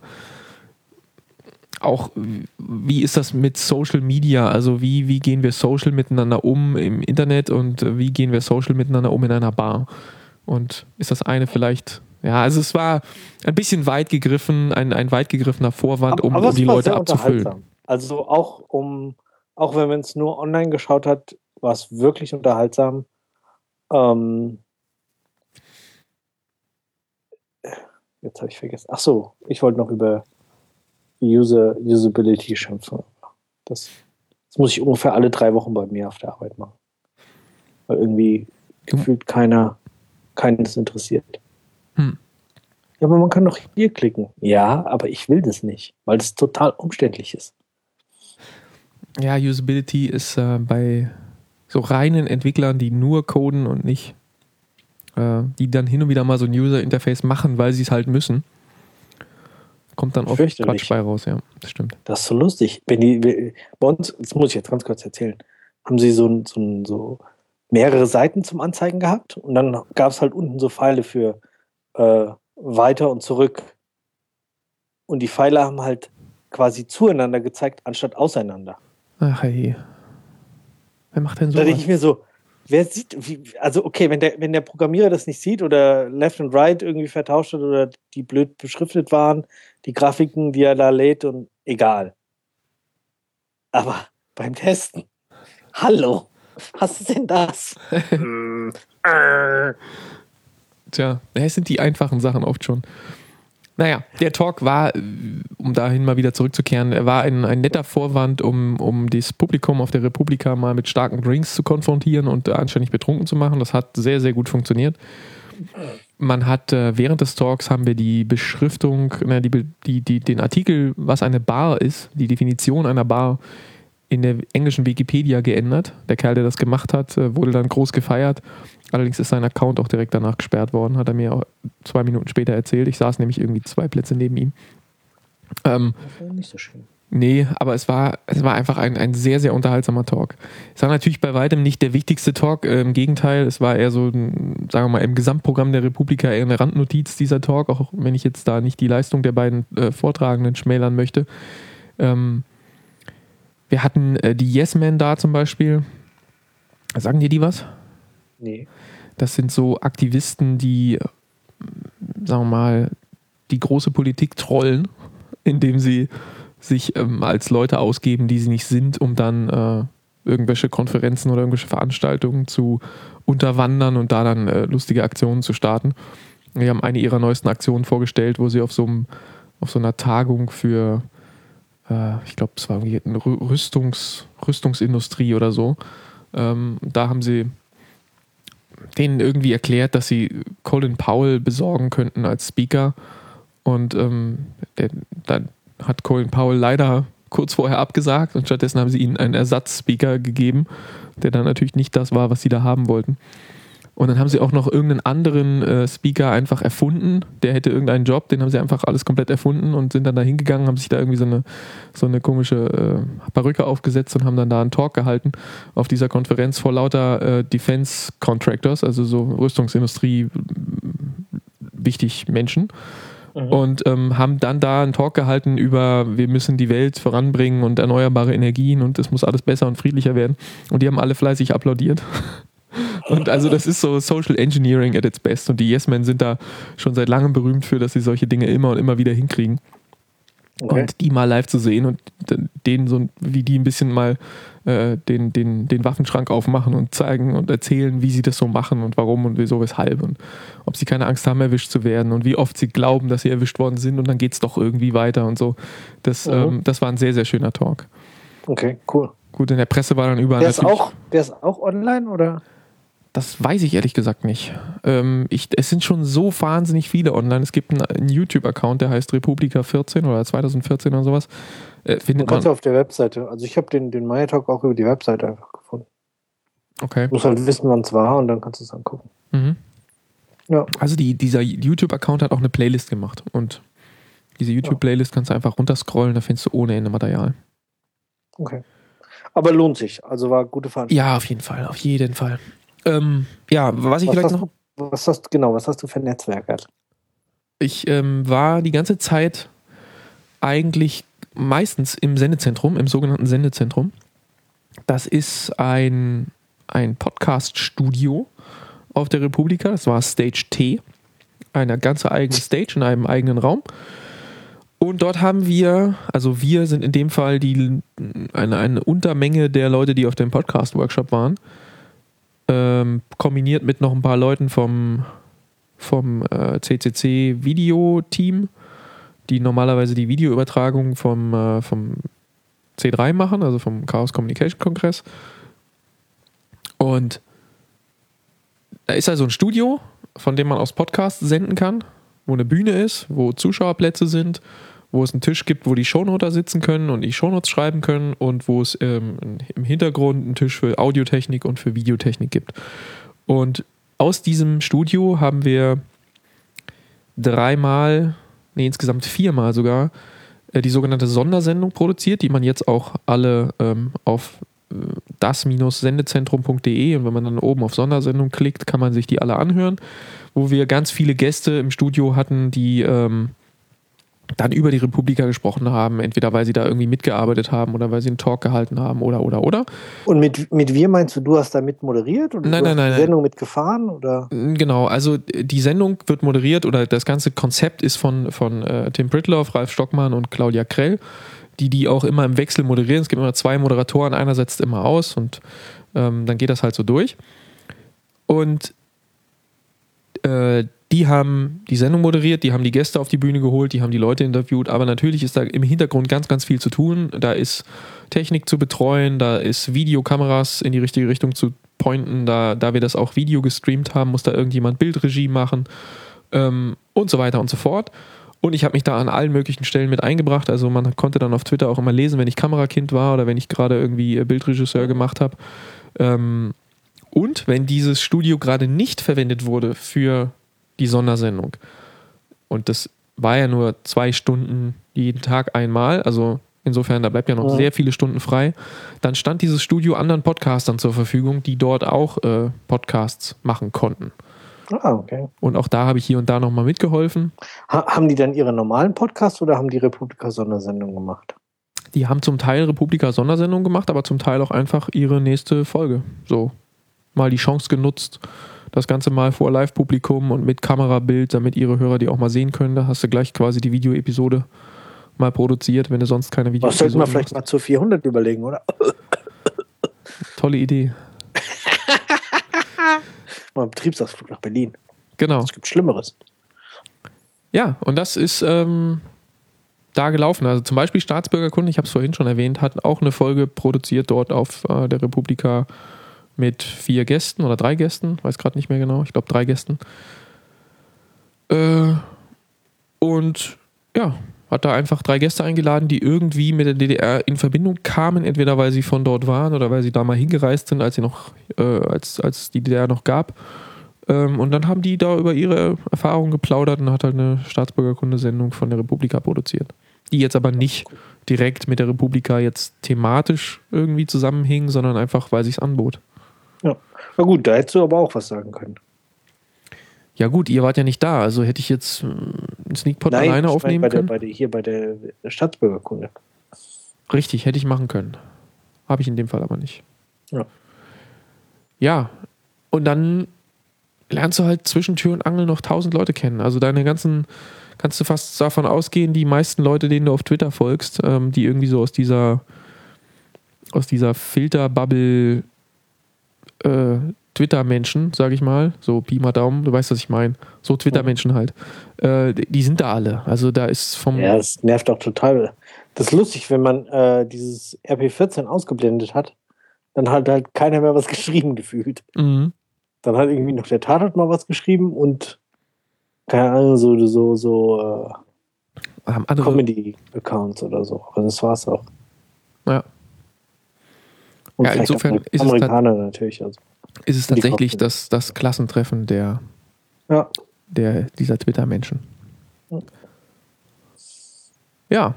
auch, wie ist das mit Social Media? Also wie gehen wir Social miteinander um im Internet und wie gehen wir Social miteinander um in einer Bar? Und ist das eine vielleicht... Ja, also es war ein bisschen weit gegriffen, ein weit gegriffener Vorwand, um die Leute abzufüllen. Also auch wenn man es nur online geschaut hat, war es wirklich unterhaltsam. Jetzt habe ich vergessen. Ach so, ich wollte noch über Usability schimpfen. Das muss ich ungefähr alle 3 Wochen bei mir auf der Arbeit machen. Weil irgendwie gefühlt keines interessiert. Ja, aber man kann doch hier klicken. Ja, aber ich will das nicht, weil das total umständlich ist. Ja, Usability ist bei so reinen Entwicklern, die nur coden und nicht, die dann hin und wieder mal so ein User-Interface machen, weil sie es halt müssen, kommt dann oft Quatsch bei raus, ja, das stimmt. Das ist so lustig. Bei uns, das muss ich jetzt ganz kurz erzählen, haben sie so mehrere Seiten zum Anzeigen gehabt und dann gab es halt unten so Pfeile für weiter und zurück. Und die Pfeile haben halt quasi zueinander gezeigt, anstatt auseinander. Ach hey. Wer macht denn so? Da denke ich mir so, wer sieht, also okay, wenn der Programmierer das nicht sieht oder Left und Right irgendwie vertauscht hat oder die blöd beschriftet waren, die Grafiken, die er da lädt und egal. Aber beim Testen, hallo, was ist denn das? Tja, es sind die einfachen Sachen oft schon. Naja, der Talk war, um dahin mal wieder zurückzukehren, er war ein netter Vorwand, um das Publikum auf der Republika mal mit starken Drinks zu konfrontieren und anständig betrunken zu machen. Das hat sehr, sehr gut funktioniert. Man hat, während des Talks haben wir die Beschriftung, den Artikel, was eine Bar ist, die Definition einer Bar in der englischen Wikipedia geändert. Der Kerl, der das gemacht hat, wurde dann groß gefeiert. Allerdings ist sein Account auch direkt danach gesperrt worden, hat er mir auch 2 Minuten später erzählt. Ich saß nämlich irgendwie 2 Plätze neben ihm. Das war nicht so schön. Nee, aber es war einfach ein sehr, sehr unterhaltsamer Talk. Es war natürlich bei weitem nicht der wichtigste Talk, im Gegenteil, es war eher so, sagen wir mal, im Gesamtprogramm der Republika eher eine Randnotiz, dieser Talk, auch wenn ich jetzt da nicht die Leistung der beiden Vortragenden schmälern möchte. Wir hatten die Yes Men da zum Beispiel. Sagen dir die was? Nee. Das sind so Aktivisten, die, sagen wir mal, die große Politik trollen, indem sie sich als Leute ausgeben, die sie nicht sind, um dann irgendwelche Konferenzen oder irgendwelche Veranstaltungen zu unterwandern und da dann lustige Aktionen zu starten. Wir haben eine ihrer neuesten Aktionen vorgestellt, wo sie auf so einer Tagung für, ich glaube, es war irgendwie eine Rüstungsindustrie oder so, da haben sie denen irgendwie erklärt, dass sie Colin Powell besorgen könnten als Speaker und dann hat Colin Powell leider kurz vorher abgesagt und stattdessen haben sie ihnen einen Ersatzspeaker gegeben, der dann natürlich nicht das war, was sie da haben wollten. Und dann haben sie auch noch irgendeinen anderen Speaker einfach erfunden, der hätte irgendeinen Job, den haben sie einfach alles komplett erfunden und sind dann da hingegangen, haben sich da irgendwie so eine komische Perücke aufgesetzt und haben dann da einen Talk gehalten auf dieser Konferenz vor lauter Defense Contractors, also so Rüstungsindustrie wichtig Menschen. Und haben dann da einen Talk gehalten über, wir müssen die Welt voranbringen und erneuerbare Energien und es muss alles besser und friedlicher werden. Und die haben alle fleißig applaudiert. Und also das ist so Social Engineering at its best. Und die Yes Men sind da schon seit langem berühmt für, dass sie solche Dinge immer und immer wieder hinkriegen. Okay. Und die mal live zu sehen und denen so, wie die ein bisschen mal den Waffenschrank aufmachen und zeigen und erzählen, wie sie das so machen und warum und wieso, weshalb und ob sie keine Angst haben, erwischt zu werden und wie oft sie glauben, dass sie erwischt worden sind und dann geht es doch irgendwie weiter und so. Das war ein sehr, sehr schöner Talk. Okay, cool. Gut, in der Presse war dann überall Der ist auch online, oder? Das weiß ich ehrlich gesagt nicht. Es sind schon so wahnsinnig viele online. Es gibt einen YouTube-Account, der heißt Republika 14 oder 2014 oder sowas. Man kann es auf der Webseite. Also ich habe den Maya Talk auch über die Webseite einfach gefunden. Okay. Du musst halt wissen, wann es war und dann kannst du es angucken. Mhm. Ja. Also dieser YouTube-Account hat auch eine Playlist gemacht und diese YouTube-Playlist kannst du einfach runterscrollen, da findest du ohne Ende Material. Okay. Aber lohnt sich. Also war gute Veranstaltung. Ja, auf jeden Fall. Was hast du für ein Netzwerk? Ich war die ganze Zeit eigentlich meistens im Sendezentrum, im sogenannten Sendezentrum. Das ist ein Podcast-Studio auf der Republika. Das war Stage T. Eine ganze eigene Stage in einem eigenen Raum. Und dort haben wir sind in dem Fall eine Untermenge der Leute, die auf dem Podcast-Workshop waren, kombiniert mit noch ein paar Leuten vom CCC-Video-Team, die normalerweise die Videoübertragung vom C3 machen, also vom Chaos Communication Kongress. Und da ist also ein Studio, von dem man aus Podcasts senden kann, wo eine Bühne ist, wo Zuschauerplätze sind, wo es einen Tisch gibt, wo die Shownoter sitzen können und die Shownotes schreiben können und wo es im Hintergrund einen Tisch für Audiotechnik und für Videotechnik gibt. Und aus diesem Studio haben wir insgesamt 4-mal sogar die sogenannte Sondersendung produziert, die man jetzt auch alle auf das-sendezentrum.de, und wenn man dann oben auf Sondersendung klickt, kann man sich die alle anhören, wo wir ganz viele Gäste im Studio hatten, die dann über die Republika gesprochen haben, entweder weil sie da irgendwie mitgearbeitet haben oder weil sie einen Talk gehalten haben oder. Und mit wir meinst du hast da mit moderiert? Oder nein. Die Sendung mitgefahren? Oder? Genau, also die Sendung wird moderiert oder das ganze Konzept ist von Tim Pritloff, Ralf Stockmann und Claudia Krell, die auch immer im Wechsel moderieren. Es gibt immer 2 Moderatoren, einer setzt immer aus und dann geht das halt so durch. Und die haben die Sendung moderiert, die haben die Gäste auf die Bühne geholt, die haben die Leute interviewt, aber natürlich ist da im Hintergrund ganz, ganz viel zu tun. Da ist Technik zu betreuen, da ist Videokameras in die richtige Richtung zu pointen, da wir das auch Video gestreamt haben, muss da irgendjemand Bildregie machen und so weiter und so fort. Und ich habe mich da an allen möglichen Stellen mit eingebracht, also man konnte dann auf Twitter auch immer lesen, wenn ich Kamerakind war oder wenn ich gerade irgendwie Bildregisseur gemacht habe. Und wenn dieses Studio gerade nicht verwendet wurde für die Sondersendung, und das war ja nur 2 Stunden jeden Tag einmal, also insofern, da bleibt ja noch sehr viele Stunden frei, dann stand dieses Studio anderen Podcastern zur Verfügung, die dort auch Podcasts machen konnten. Ah, okay. Und auch da habe ich hier und da nochmal mitgeholfen. Haben die dann ihre normalen Podcasts oder haben die Republika-Sondersendung gemacht? Die haben zum Teil Republika-Sondersendung gemacht, aber zum Teil auch einfach ihre nächste Folge. So, mal die Chance genutzt, das Ganze mal vor Live-Publikum und mit Kamerabild, damit ihre Hörer die auch mal sehen können. Da hast du gleich quasi die Videoepisode mal produziert, wenn du sonst keine Videoepisode sollten wir vielleicht mal zu 400 überlegen, oder? Tolle Idee. Mal Betriebsausflug nach Berlin. Genau. Es gibt Schlimmeres. Ja, und das ist da gelaufen. Also zum Beispiel Staatsbürgerkunde, ich habe es vorhin schon erwähnt, hat auch eine Folge produziert dort auf der Republika mit 4 Gästen oder 3 Gästen, weiß gerade nicht mehr genau, ich glaube 3 Gästen. Und ja, hat da einfach 3 Gäste eingeladen, die irgendwie mit der DDR in Verbindung kamen, entweder weil sie von dort waren oder weil sie da mal hingereist sind, als die DDR noch gab. Und dann haben die da über ihre Erfahrungen geplaudert und hat halt eine Staatsbürgerkunde-Sendung von der Republika produziert. Die jetzt aber nicht direkt mit der Republika jetzt thematisch irgendwie zusammenhing, sondern einfach, weil sich's anbot. Ja, na gut, da hättest du aber auch was sagen können. Ja gut, ihr wart ja nicht da, also hätte ich jetzt einen Sneakpot alleine aufnehmen können. Hier bei der Staatsbürgerkunde. Richtig, hätte ich machen können. Habe ich in dem Fall aber nicht. Ja. Ja, und dann lernst du halt zwischen Tür und Angel noch 1000 Leute kennen. Also deine ganzen kannst du fast davon ausgehen, die meisten Leute, denen du auf Twitter folgst, die irgendwie so aus dieser Filterbubble Twitter-Menschen, sag ich mal, so Pi mal Daumen, du weißt, was ich meine, so Twitter-Menschen halt, die sind da alle. Also da ist vom... Ja, das nervt auch total. Das ist lustig, wenn man dieses RP14 ausgeblendet hat, dann hat halt keiner mehr was geschrieben gefühlt. Mhm. Dann hat irgendwie noch der Tatort mal was geschrieben und keine Ahnung, so Comedy-Accounts oder so. Aber das war's auch. Ja. Und Ja, insofern ist Amerikaner natürlich. Also. Ist es tatsächlich das Klassentreffen dieser Twitter-Menschen. Ja.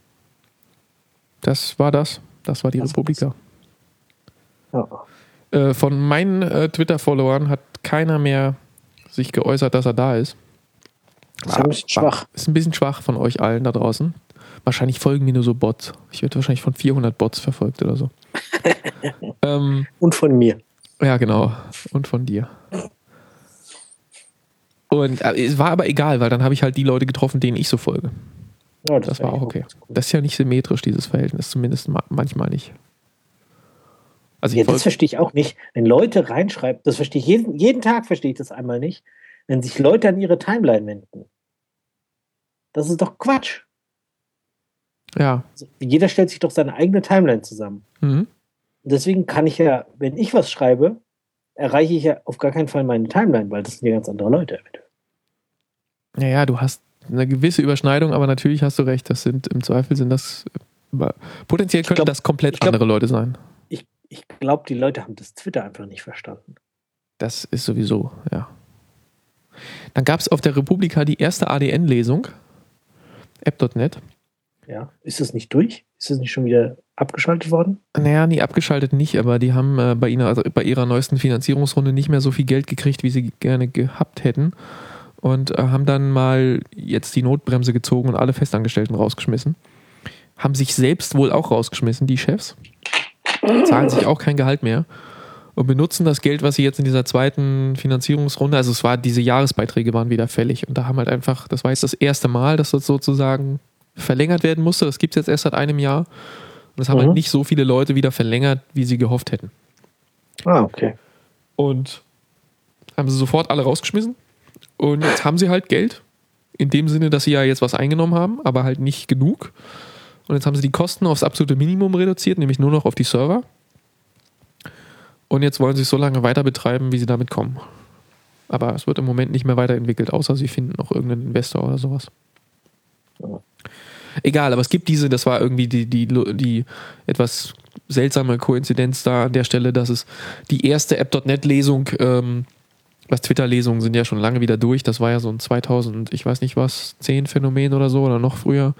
Das war die Republika. Ja. Von meinen Twitter-Followern hat keiner mehr sich geäußert, dass er da ist. Das ist ein bisschen schwach. Ist ein bisschen schwach von euch allen da draußen. Wahrscheinlich folgen mir nur so Bots. Ich werde wahrscheinlich von 400 Bots verfolgt oder so. Und von mir. Ja, genau. Und von dir. Und es war aber egal, weil dann habe ich halt die Leute getroffen, denen ich so folge. Ja, das war auch okay. Das ist ja nicht symmetrisch, dieses Verhältnis. Zumindest manchmal nicht. Also das verstehe ich auch nicht. Wenn Leute reinschreiben, das verstehe ich jeden Tag verstehe ich das einmal nicht, wenn sich Leute an ihre Timeline wenden. Das ist doch Quatsch. Ja. Also, jeder stellt sich doch seine eigene Timeline zusammen. Mhm. Deswegen kann ich ja, wenn ich was schreibe, erreiche ich ja auf gar keinen Fall meine Timeline, weil das sind ja ganz andere Leute. Ja, du hast eine gewisse Überschneidung, aber natürlich hast du recht, im Zweifel sind das potenziell könnten das komplett andere Leute sein. Ich glaube, die Leute haben das Twitter einfach nicht verstanden. Das ist sowieso, ja. Dann gab es auf der Republika die erste ADN-Lesung, App.net. Ja, ist das nicht durch? Ist das nicht schon wieder abgeschaltet worden? Naja, nee, abgeschaltet nicht, aber die haben bei ihrer neuesten Finanzierungsrunde nicht mehr so viel Geld gekriegt, wie sie gerne gehabt hätten. Und haben dann mal jetzt die Notbremse gezogen und alle Festangestellten rausgeschmissen. Haben sich selbst wohl auch rausgeschmissen, die Chefs. Zahlen sich auch kein Gehalt mehr. Und benutzen das Geld, was sie jetzt in dieser zweiten Finanzierungsrunde, also diese Jahresbeiträge waren wieder fällig. Und da haben halt einfach, das war jetzt das erste Mal, dass das sozusagen verlängert werden musste. Das gibt es jetzt erst seit einem Jahr. Und das haben halt nicht so viele Leute wieder verlängert, wie sie gehofft hätten. Ah, okay. Und haben sie sofort alle rausgeschmissen. Und jetzt haben sie halt Geld. In dem Sinne, dass sie ja jetzt was eingenommen haben, aber halt nicht genug. Und jetzt haben sie die Kosten aufs absolute Minimum reduziert, nämlich nur noch auf die Server. Und jetzt wollen sie es so lange weiter betreiben, wie sie damit kommen. Aber es wird im Moment nicht mehr weiterentwickelt, außer sie finden noch irgendeinen Investor oder sowas. Egal, aber es gibt das war irgendwie die etwas seltsame Koinzidenz da an der Stelle, dass es die erste App.net-Lesung, was Twitter-Lesungen sind ja schon lange wieder durch, das war ja so ein 2000, ich weiß nicht was, 10 Phänomen oder so oder noch früher.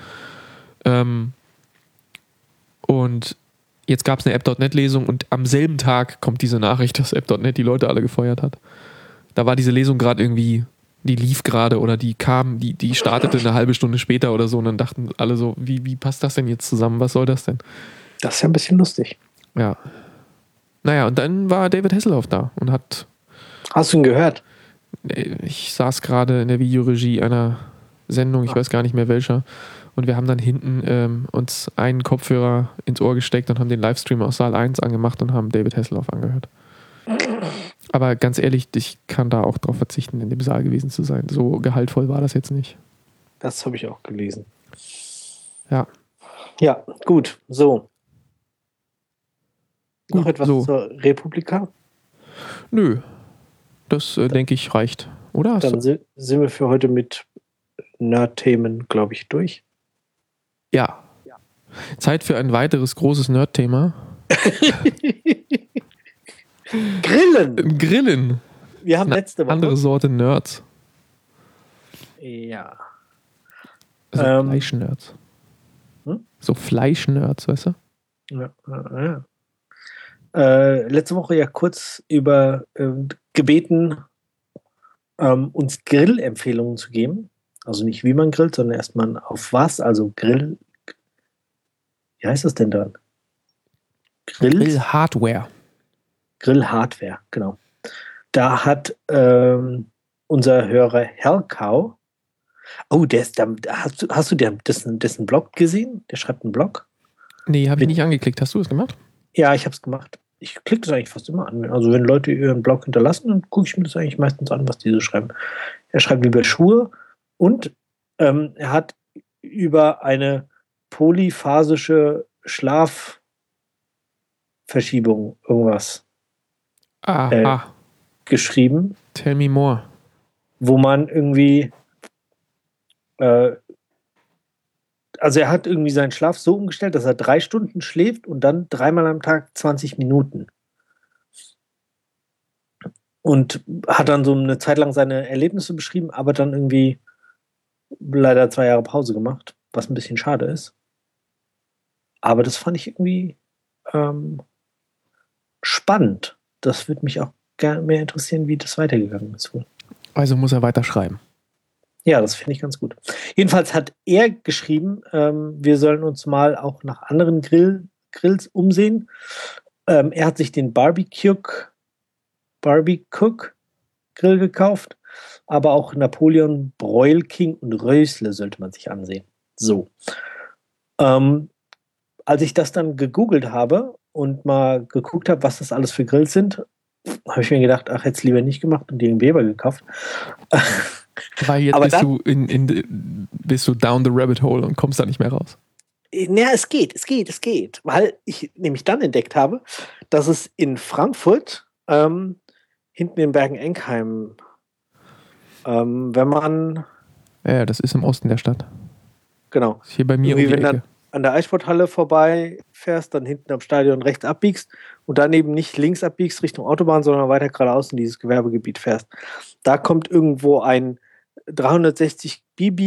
Und jetzt gab es eine App.net-Lesung und am selben Tag kommt diese Nachricht, dass App.net die Leute alle gefeuert hat. Da war diese Lesung gerade irgendwie, die lief gerade oder die startete eine halbe Stunde später oder so und dann dachten alle so, wie passt das denn jetzt zusammen? Was soll das denn? Das ist ja ein bisschen lustig. Ja. Naja, und dann war David Hasselhoff da und hat... Hast du ihn gehört? Ich saß gerade in der Videoregie einer Sendung, ich weiß gar nicht mehr welcher, und wir haben dann hinten uns einen Kopfhörer ins Ohr gesteckt und haben den Livestream aus Saal 1 angemacht und haben David Hasselhoff angehört. Aber ganz ehrlich, ich kann da auch drauf verzichten, in dem Saal gewesen zu sein. So gehaltvoll war das jetzt nicht. Das habe ich auch gelesen. Ja. Ja, gut. So. Noch etwas zur Republika? Nö. Das, denke ich, reicht. Oder? Dann sind wir für heute mit Nerd-Themen, glaube ich, durch. Ja. Zeit für ein weiteres großes Nerd-Thema. Grillen. Wir haben letzte Woche andere Sorte Nerds. Ja. Also Fleischnerds. So Fleischnerds, weißt du? Ja. Letzte Woche ja kurz gebeten, uns Grillempfehlungen zu geben. Also nicht wie man grillt, sondern erstmal auf was. Also Grill. Wie heißt das denn dann? Grill-Hardware. Grill-Hardware, genau. Da hat unser Hörer Hellcow Oh, hast du dessen Blog gesehen? Der schreibt einen Blog? Nee, habe ich nicht angeklickt. Hast du das gemacht? Ja, ich habe es gemacht. Ich klicke das eigentlich fast immer an. Also wenn Leute ihren Blog hinterlassen, dann gucke ich mir das eigentlich meistens an, was die so schreiben. Er schreibt über Schuhe und er hat über eine polyphasische Schlafverschiebung irgendwas geschrieben. Tell me more. Wo man irgendwie also er hat irgendwie seinen Schlaf so umgestellt, dass er 3 Stunden schläft und dann 3-mal am Tag 20 Minuten. Und hat dann so eine Zeit lang seine Erlebnisse beschrieben, aber dann irgendwie leider 2 Jahre Pause gemacht, was ein bisschen schade ist. Aber das fand ich irgendwie spannend. Das würde mich auch gerne mehr interessieren, wie das weitergegangen ist wohl. Also muss er weiter schreiben. Ja, das finde ich ganz gut. Jedenfalls hat er geschrieben, wir sollen uns mal auch nach anderen Grills umsehen. Er hat sich den Barbie Cook Grill gekauft, aber auch Napoleon, Broil King und Rösle sollte man sich ansehen. So. Als ich das dann gegoogelt habe und mal geguckt habe, was das alles für Grills sind, habe ich mir gedacht, ach, hätte es lieber nicht gemacht und den Weber gekauft. Weil jetzt bist du down the rabbit hole und kommst da nicht mehr raus. Naja, es geht. Weil ich nämlich dann entdeckt habe, dass es in Frankfurt hinten in Bergen-Enkheim, wenn man... Ja, das ist im Osten der Stadt. Genau. Ist hier bei mir um die Ecke. Wenn du an der Eissporthalle vorbei fährst, dann hinten am Stadion rechts abbiegst und dann eben nicht links abbiegst Richtung Autobahn, sondern weiter geradeaus in dieses Gewerbegebiet fährst. Da kommt irgendwo ein 360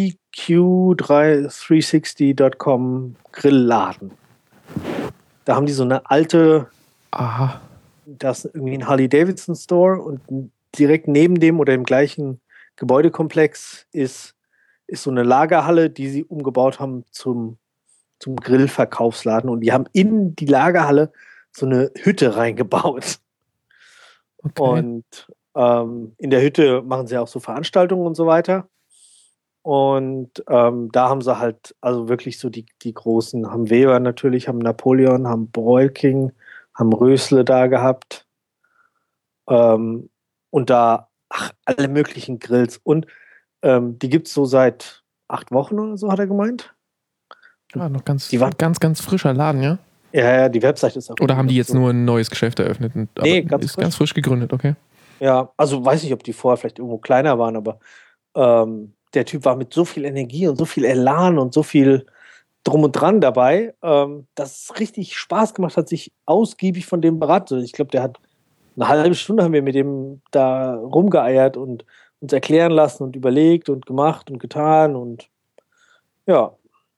bbq360.com Grillladen. Da haben die so eine alte, das ist irgendwie ein Harley-Davidson Store und direkt neben dem oder im gleichen Gebäudekomplex ist so eine Lagerhalle, die sie umgebaut haben zum Grillverkaufsladen und die haben in die Lagerhalle so eine Hütte reingebaut. Okay. Und in der Hütte machen sie auch so Veranstaltungen und so weiter. Und da haben sie halt also wirklich so die großen, haben Weber natürlich, haben Napoleon, haben Broil King, haben Rösle da gehabt. Und da alle möglichen Grills. Und die gibt es so seit 8 Wochen oder so, hat er gemeint. Ja, noch ganz frischer Laden, ja? Ja, die Website ist auch... Oder haben die jetzt nur ein neues Geschäft eröffnet? Nee, ganz frisch gegründet, okay. Ja, also weiß nicht, ob die vorher vielleicht irgendwo kleiner waren, aber der Typ war mit so viel Energie und so viel Elan und so viel drum und dran dabei, dass es richtig Spaß gemacht hat, sich ausgiebig von dem beraten. Ich glaube, der hat eine halbe Stunde haben wir mit dem da rumgeeiert und uns erklären lassen und überlegt und gemacht und getan und ja.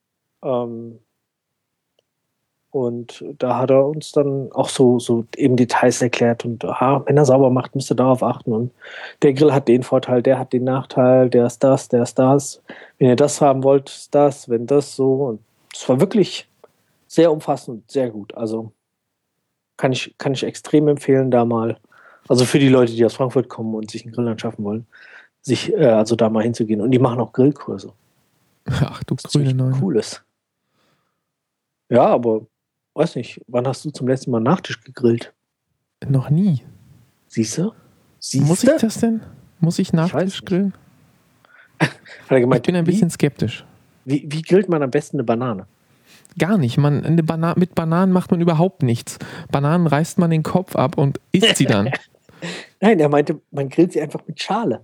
Und da hat er uns dann auch so eben Details erklärt und wenn er sauber macht, müsst ihr darauf achten und der Grill hat den Vorteil, der hat den Nachteil, der ist das. Wenn ihr das haben wollt, ist das, wenn das so. Und es war wirklich sehr umfassend und sehr gut. Also kann ich extrem empfehlen, da mal, also für die Leute, die aus Frankfurt kommen und sich einen Grill anschaffen wollen, sich also da mal hinzugehen. Und die machen auch Grillkurse. Ach du grüne Neune. Cooles. Ja, aber weiß nicht, wann hast du zum letzten Mal Nachtisch gegrillt? Noch nie. Siehst du? Muss ich das denn? Muss ich Nachtisch grillen? Hat er gemeint, ich bin ein bisschen skeptisch. Wie grillt man am besten eine Banane? Gar nicht. Mit Bananen macht man überhaupt nichts. Bananen reißt man den Kopf ab und isst sie dann. Nein, er meinte, man grillt sie einfach mit Schale.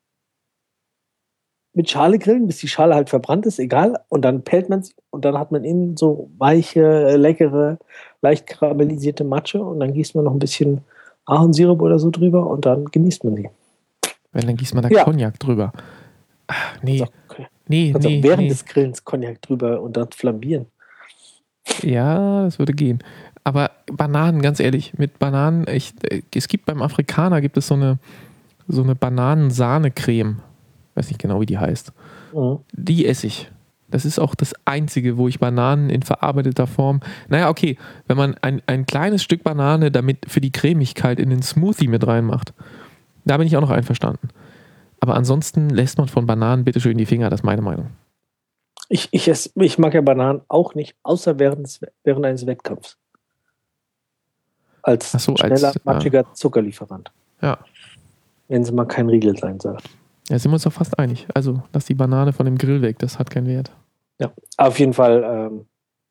Mit Schale grillen, bis die Schale halt verbrannt ist, egal. Und dann pellt man sie und dann hat man innen so weiche, leckere, leicht karamellisierte Matsche und dann gießt man noch ein bisschen Ahornsirup oder so drüber und dann genießt man sie. Dann gießt man da Cognac drüber. Ach, nee. Okay. Nee. Während des Grillens Cognac drüber und dann flambieren. Ja, das würde gehen. Aber Bananen, ganz ehrlich, mit Bananen, es gibt beim Afrikaner so eine Bananensahne-Creme. Weiß nicht genau, wie die heißt. Mhm. Die esse ich. Das ist auch das Einzige, wo ich Bananen in verarbeiteter Form... Naja, okay, wenn man ein kleines Stück Banane damit für die Cremigkeit in den Smoothie mit reinmacht, da bin ich auch noch einverstanden. Aber ansonsten lässt man von Bananen bitte schön die Finger, das ist meine Meinung. Ich mag ja Bananen auch nicht, außer während eines Wettkampfs. Als schneller, matschiger Zuckerlieferant. Ja. Wenn sie mal kein Riegel sein soll. Ja, sind wir uns doch fast einig. Also, lass die Banane von dem Grill weg, das hat keinen Wert. Ja, auf jeden Fall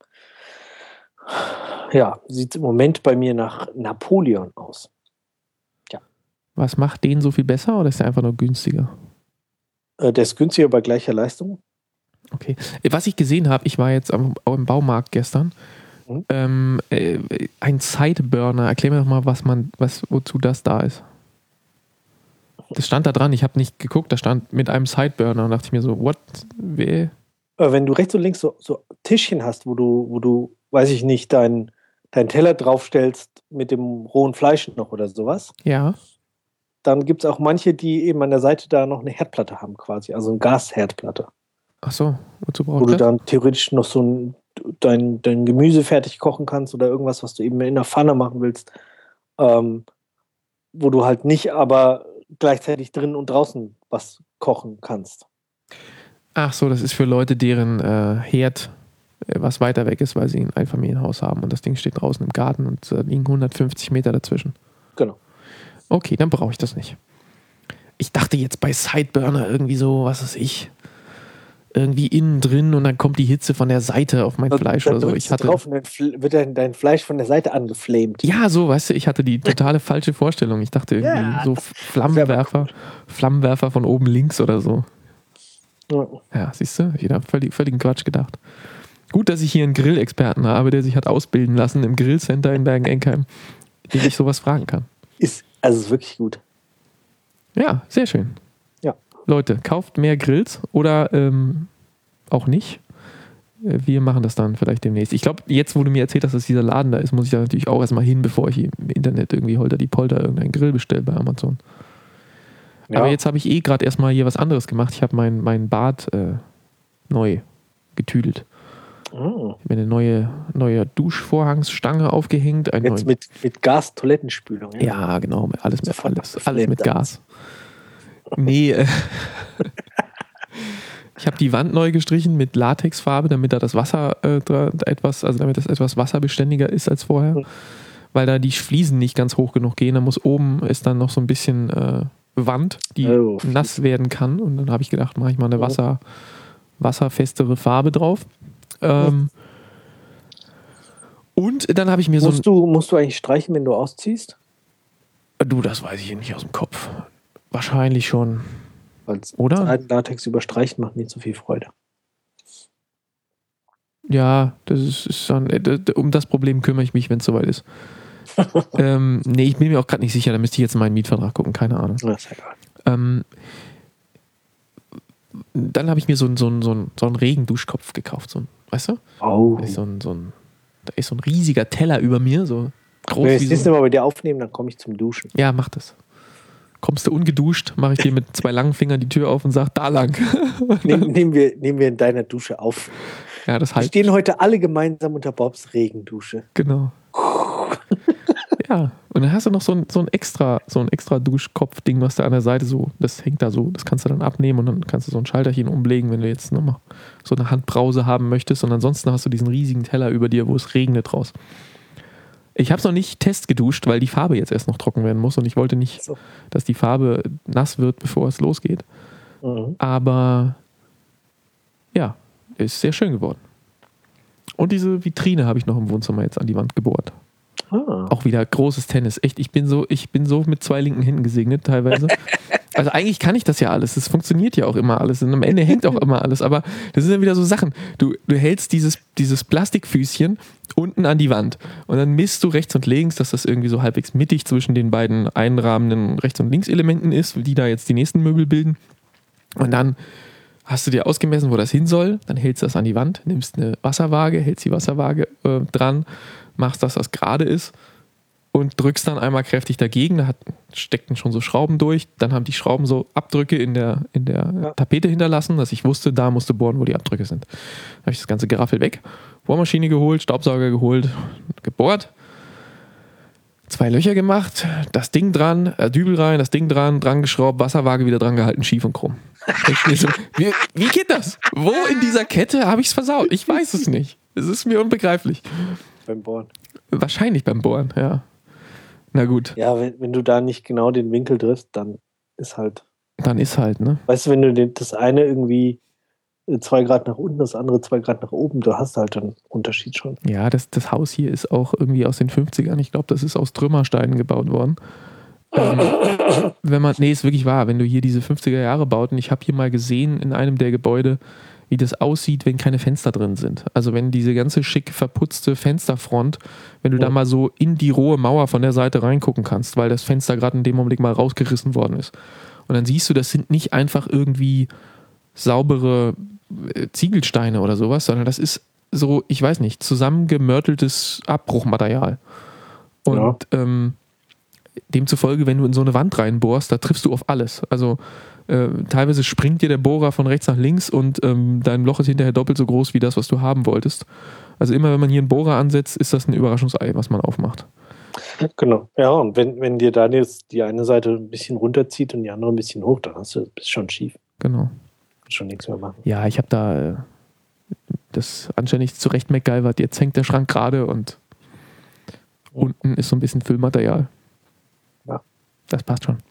sieht es im Moment bei mir nach Napoleon aus. Ja. Was macht den so viel besser oder ist der einfach nur günstiger? Der ist günstiger bei gleicher Leistung. Okay. Was ich gesehen habe, ich war jetzt im Baumarkt gestern, ein Sideburner. Erklär mir doch mal, wozu das da ist. Das stand da dran, ich habe nicht geguckt, da stand mit einem Sideburner und dachte ich mir so, what? Wenn du rechts und links so Tischchen hast, wo du, weiß ich nicht, deinen Teller draufstellst mit dem rohen Fleisch noch oder sowas. Ja. Dann gibt es auch manche, die eben an der Seite da noch eine Herdplatte haben quasi, also eine Gasherdplatte. Ach so, wozu brauchst du? Wo du dann theoretisch noch so dein Gemüse fertig kochen kannst oder irgendwas, was du eben in der Pfanne machen willst, wo du halt nicht aber gleichzeitig drinnen und draußen was kochen kannst. Ach so, das ist für Leute, deren Herd was weiter weg ist, weil sie ein Einfamilienhaus haben und das Ding steht draußen im Garten und liegen 150 Meter dazwischen. Genau. Okay, dann brauche ich das nicht. Ich dachte jetzt bei Sideburner irgendwie so, was weiß ich, irgendwie innen drin und dann kommt die Hitze von der Seite auf mein Fleisch oder so. Ich hatte drauf und dann wird dein Fleisch von der Seite angeflamed. Ja, so, weißt du, ich hatte die totale falsche Vorstellung. Ich dachte irgendwie so Flammenwerfer von oben links oder so. Ja, siehst du, ich habe völligen Quatsch gedacht. Gut, dass ich hier einen Grillexperten habe, der sich hat ausbilden lassen im Grillcenter in Bergen-Enkheim, den ich sowas fragen kann. Ist wirklich gut. Ja, sehr schön. Ja. Leute, kauft mehr Grills oder auch nicht. Wir machen das dann vielleicht demnächst. Ich glaube, jetzt, wo du mir erzählt hast, dass dieser Laden da ist, muss ich da natürlich auch erstmal hin, bevor ich im Internet irgendwie holter die Polter irgendeinen Grill bestelle bei Amazon. Ja. Aber jetzt habe ich gerade erstmal hier was anderes gemacht. Ich habe mein Bad neu getüdelt. Oh. Ich habe eine neue Duschvorhangsstange aufgehängt. Jetzt mit Gas-Toilettenspülung. Ja, genau. Alles mit Gas. Nee. Ich habe die Wand neu gestrichen mit Latexfarbe, damit da das Wasser damit das etwas wasserbeständiger ist als vorher. Weil da die Fliesen nicht ganz hoch genug gehen. Da muss oben ist dann noch so ein bisschen Wand, die nass werden kann. Und dann habe ich gedacht, mache ich mal eine wasserfestere Farbe drauf. Und dann habe ich mir musst du eigentlich streichen, wenn du ausziehst? Du, das weiß ich nicht aus dem Kopf. Wahrscheinlich schon. Oder? Latex überstreichen macht nicht so viel Freude. Ja, das ist dann, um das Problem kümmere ich mich, wenn es soweit ist. Nee, ich bin mir auch gerade nicht sicher, da müsste ich jetzt in meinen Mietvertrag gucken, keine Ahnung. Das ist egal. Dann habe ich mir so einen Regenduschkopf gekauft, weißt du? Oh. Da ist so ein riesiger Teller über mir, so groß. Wenn wir das nächste Mal bei dir aufnehmen, dann komme ich zum Duschen. Ja, mach das. Kommst du ungeduscht, mache ich dir mit 2 langen Fingern die Tür auf und sag, da lang. Nehmen wir in deiner Dusche auf. Ja, das heißt. Wir stehen heute alle gemeinsam unter Bobs Regendusche. Genau. Ja, und dann hast du noch so ein extra Duschkopf-Ding, was da an der Seite das hängt da so, das kannst du dann abnehmen und dann kannst du so ein Schalterchen umlegen, wenn du jetzt nochmal so eine Handbrause haben möchtest und ansonsten hast du diesen riesigen Teller über dir, wo es regnet raus. Ich habe es noch nicht testgeduscht, weil die Farbe jetzt erst noch trocken werden muss und ich wollte nicht, dass die Farbe nass wird, bevor es losgeht. Mhm. Aber ja, ist sehr schön geworden. Und diese Vitrine habe ich noch im Wohnzimmer jetzt an die Wand gebohrt. Auch wieder großes Tennis. Echt, ich bin so mit 2 linken Händen gesegnet teilweise. Also eigentlich kann ich das ja alles. Es funktioniert ja auch immer alles. Und am Ende hängt auch immer alles. Aber das sind dann wieder so Sachen. Du hältst dieses Plastikfüßchen unten an die Wand. Und dann misst du rechts und links, dass das irgendwie so halbwegs mittig zwischen den beiden einrahmenden Rechts- und Linkselementen ist, die da jetzt die nächsten Möbel bilden. Und dann hast du dir ausgemessen, wo das hin soll. Dann hältst du das an die Wand, nimmst eine Wasserwaage, hältst die Wasserwaage dran, machst das, was gerade ist und drückst dann einmal kräftig dagegen. Da steckten schon so Schrauben durch. Dann haben die Schrauben so Abdrücke in der Tapete hinterlassen, dass ich wusste, da musst du bohren, wo die Abdrücke sind. Dann habe ich das ganze Geraffel weg, Bohrmaschine geholt, Staubsauger geholt, gebohrt. 2 Löcher gemacht, das Ding dran, Dübel rein, das Ding dran geschraubt, Wasserwaage wieder dran gehalten, schief und krumm. So, wie geht das? Wo in dieser Kette habe ich es versaut? Ich weiß es nicht. Es ist mir unbegreiflich. Beim Bohren. Wahrscheinlich beim Bohren, ja. Na gut. Ja, wenn du da nicht genau den Winkel triffst, dann ist halt. Ne? Weißt du, wenn du das eine irgendwie 2 Grad nach unten, das andere 2 Grad nach oben, du hast halt einen Unterschied schon. Ja, das Haus hier ist auch irgendwie aus den 50ern. Ich glaube, das ist aus Trümmersteinen gebaut worden. Ist wirklich wahr, wenn du hier diese 50er Jahre Bauten, ich habe hier mal gesehen in einem der Gebäude, wie das aussieht, wenn keine Fenster drin sind. Also wenn diese ganze schick verputzte Fensterfront, wenn du da mal so in die rohe Mauer von der Seite reingucken kannst, weil das Fenster gerade in dem Augenblick mal rausgerissen worden ist. Und dann siehst du, das sind nicht einfach irgendwie saubere Ziegelsteine oder sowas, sondern das ist so, ich weiß nicht, zusammengemörteltes Abbruchmaterial. Und demzufolge, wenn du in so eine Wand reinbohrst, da triffst du auf alles. Also teilweise springt dir der Bohrer von rechts nach links und dein Loch ist hinterher doppelt so groß wie das, was du haben wolltest. Also immer, wenn man hier einen Bohrer ansetzt, ist das ein Überraschungsei, was man aufmacht. Genau. Ja, und wenn dir dann jetzt die eine Seite ein bisschen runterzieht und die andere ein bisschen hoch, dann bist schon schief. Genau. Kannst schon nichts mehr machen. Ja, ich habe da das anständig zurecht MacGyvert. Jetzt hängt der Schrank gerade und unten ist so ein bisschen Füllmaterial. Ja. Das passt schon.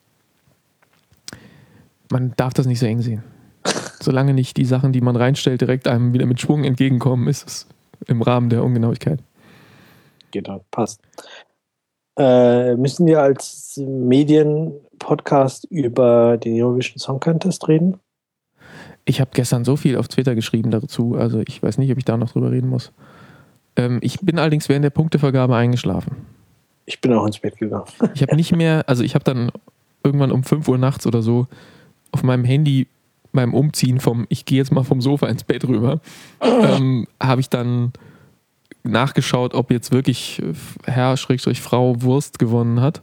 Man darf das nicht so eng sehen. Solange nicht die Sachen, die man reinstellt, direkt einem wieder mit Schwung entgegenkommen, ist es im Rahmen der Ungenauigkeit. Genau, passt. Müssen wir als Medienpodcast über den Eurovision Song Contest reden? Ich habe gestern so viel auf Twitter geschrieben dazu, also ich weiß nicht, ob ich da noch drüber reden muss. Ich bin allerdings während der Punktevergabe eingeschlafen. Ich bin auch ins Bett gegangen. Ich habe nicht mehr, also ich habe dann irgendwann um 5 Uhr nachts oder so auf meinem Handy beim Umziehen ich gehe jetzt mal vom Sofa ins Bett rüber, habe ich dann nachgeschaut, ob jetzt wirklich Herr/Frau Wurst gewonnen hat,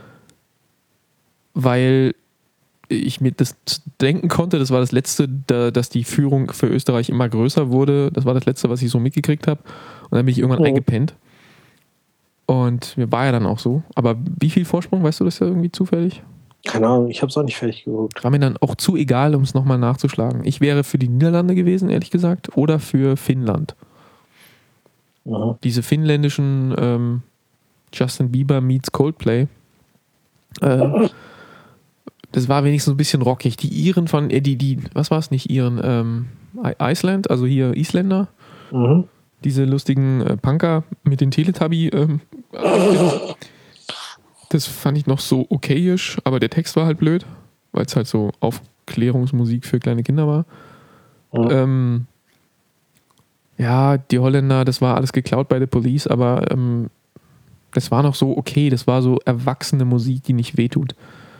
weil ich mir das denken konnte, das war das Letzte, dass die Führung für Österreich immer größer wurde, das war das Letzte, was ich so mitgekriegt habe und dann bin ich irgendwann eingepennt und mir war ja dann auch so, aber wie viel Vorsprung, weißt du das ja irgendwie zufällig? Keine Ahnung, ich habe es auch nicht fertig geguckt. War mir dann auch zu egal, um es nochmal nachzuschlagen. Ich wäre für die Niederlande gewesen, ehrlich gesagt, oder für Finnland. Aha. Diese finnländischen Justin Bieber meets Coldplay, das war wenigstens ein bisschen rockig. Die Iren von, was war es nicht Iren? Iceland, also hier Isländer. Mhm. Diese lustigen Punker mit den Teletubby. Das fand ich noch so okayisch, aber der Text war halt blöd, weil es halt so Aufklärungsmusik für kleine Kinder war. Mhm. Ja, die Holländer, das war alles geklaut bei The Police, aber das war noch so okay, das war so erwachsene Musik, die nicht wehtut.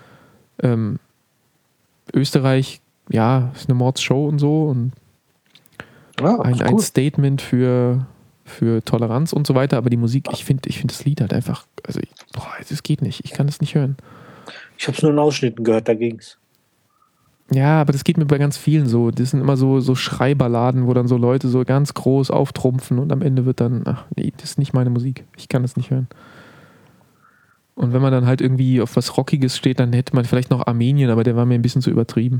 Österreich, ja, ist eine Mordsshow und so und ein Statement für Toleranz und so weiter, aber die Musik, ich finde das Lied halt einfach, also das geht nicht, ich kann das nicht hören. Ich habe es nur in Ausschnitten gehört, da ging's. Ja, aber das geht mir bei ganz vielen so. Das sind immer so Schreiballaden, wo dann so Leute so ganz groß auftrumpfen und am Ende wird dann, ach nee, das ist nicht meine Musik. Ich kann das nicht hören. Und wenn man dann halt irgendwie auf was Rockiges steht, dann hätte man vielleicht noch Armenien, aber der war mir ein bisschen zu übertrieben.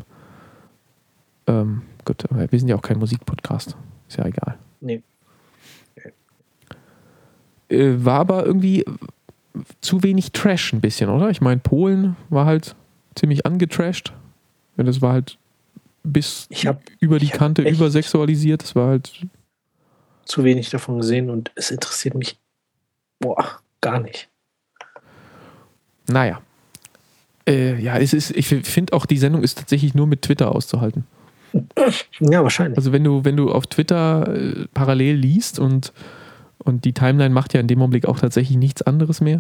Gut, aber wir sind ja auch kein Musikpodcast. Ist ja egal. Nee. War aber irgendwie zu wenig Trash ein bisschen, oder? Ich meine, Polen war halt ziemlich angetrashed. Das war halt bis über die Kante übersexualisiert. Das war halt zu wenig davon gesehen und es interessiert mich gar nicht. Naja. Ich finde auch, die Sendung ist tatsächlich nur mit Twitter auszuhalten. Ja, wahrscheinlich. Also wenn du auf Twitter parallel liest und die Timeline macht ja in dem Augenblick auch tatsächlich nichts anderes mehr,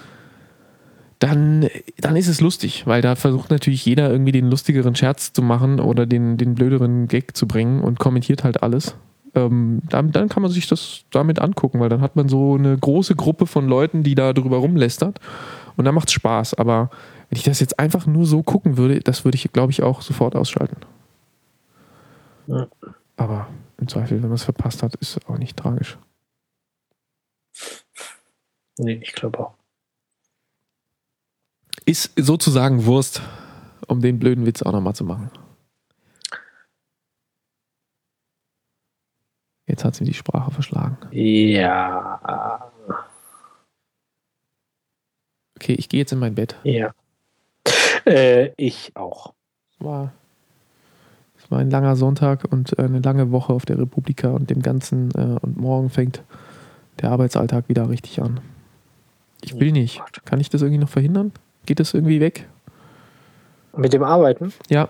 dann ist es lustig, weil da versucht natürlich jeder irgendwie den lustigeren Scherz zu machen oder den blöderen Gag zu bringen und kommentiert halt alles. Dann kann man sich das damit angucken, weil dann hat man so eine große Gruppe von Leuten, die da drüber rumlästert und dann macht es Spaß. Aber wenn ich das jetzt einfach nur so gucken würde, das würde ich, glaube ich, auch sofort ausschalten. Ja. Aber im Zweifel, wenn man es verpasst hat, ist es auch nicht tragisch. Nee, ich glaube auch. Ist sozusagen Wurst, um den blöden Witz auch nochmal zu machen. Jetzt hat sie die Sprache verschlagen. Ja. Okay, ich gehe jetzt in mein Bett. Ja. Ich auch. Es war ein langer Sonntag und eine lange Woche auf der Republika und dem Ganzen. Und morgen fängt der Arbeitsalltag wieder richtig an. Ich will nicht. Kann ich das irgendwie noch verhindern? Geht das irgendwie weg? Mit dem Arbeiten? Ja.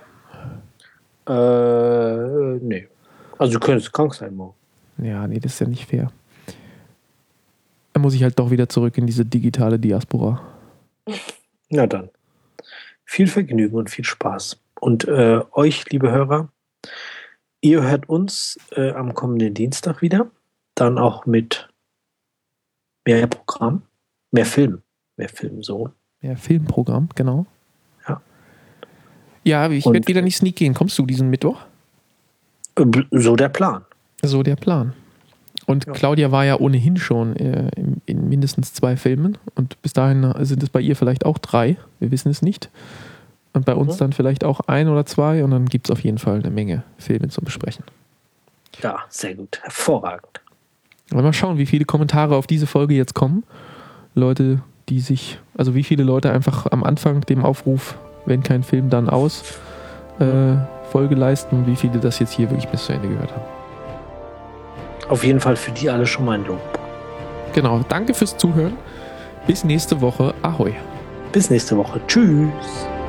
Nee. Also du könntest krank sein morgen. Ja, nee, das ist ja nicht fair. Dann muss ich halt doch wieder zurück in diese digitale Diaspora. Na dann. Viel Vergnügen und viel Spaß. Und euch, liebe Hörer, ihr hört uns am kommenden Dienstag wieder. Dann auch mit mehr Programm, mehr Film so. Mehr Filmprogramm, genau. Ja. Ja, ich werde wieder nicht sneak gehen. Kommst du diesen Mittwoch? So der Plan. So der Plan. Und ja. Claudia war ja ohnehin schon in mindestens 2 Filmen. Und bis dahin sind es bei ihr vielleicht auch 3. Wir wissen es nicht. Und bei uns dann vielleicht auch 1 oder 2. Und dann gibt es auf jeden Fall eine Menge Filme zum Besprechen. Ja, sehr gut. Hervorragend. Mal schauen, wie viele Kommentare auf diese Folge jetzt kommen. Leute, wie viele Leute einfach am Anfang dem Aufruf, wenn kein Film, dann aus, Folge leisten. Wie viele das jetzt hier wirklich bis zu Ende gehört haben. Auf jeden Fall für die alle schon mal ein Lob. Genau, danke fürs Zuhören. Bis nächste Woche. Ahoi. Bis nächste Woche. Tschüss.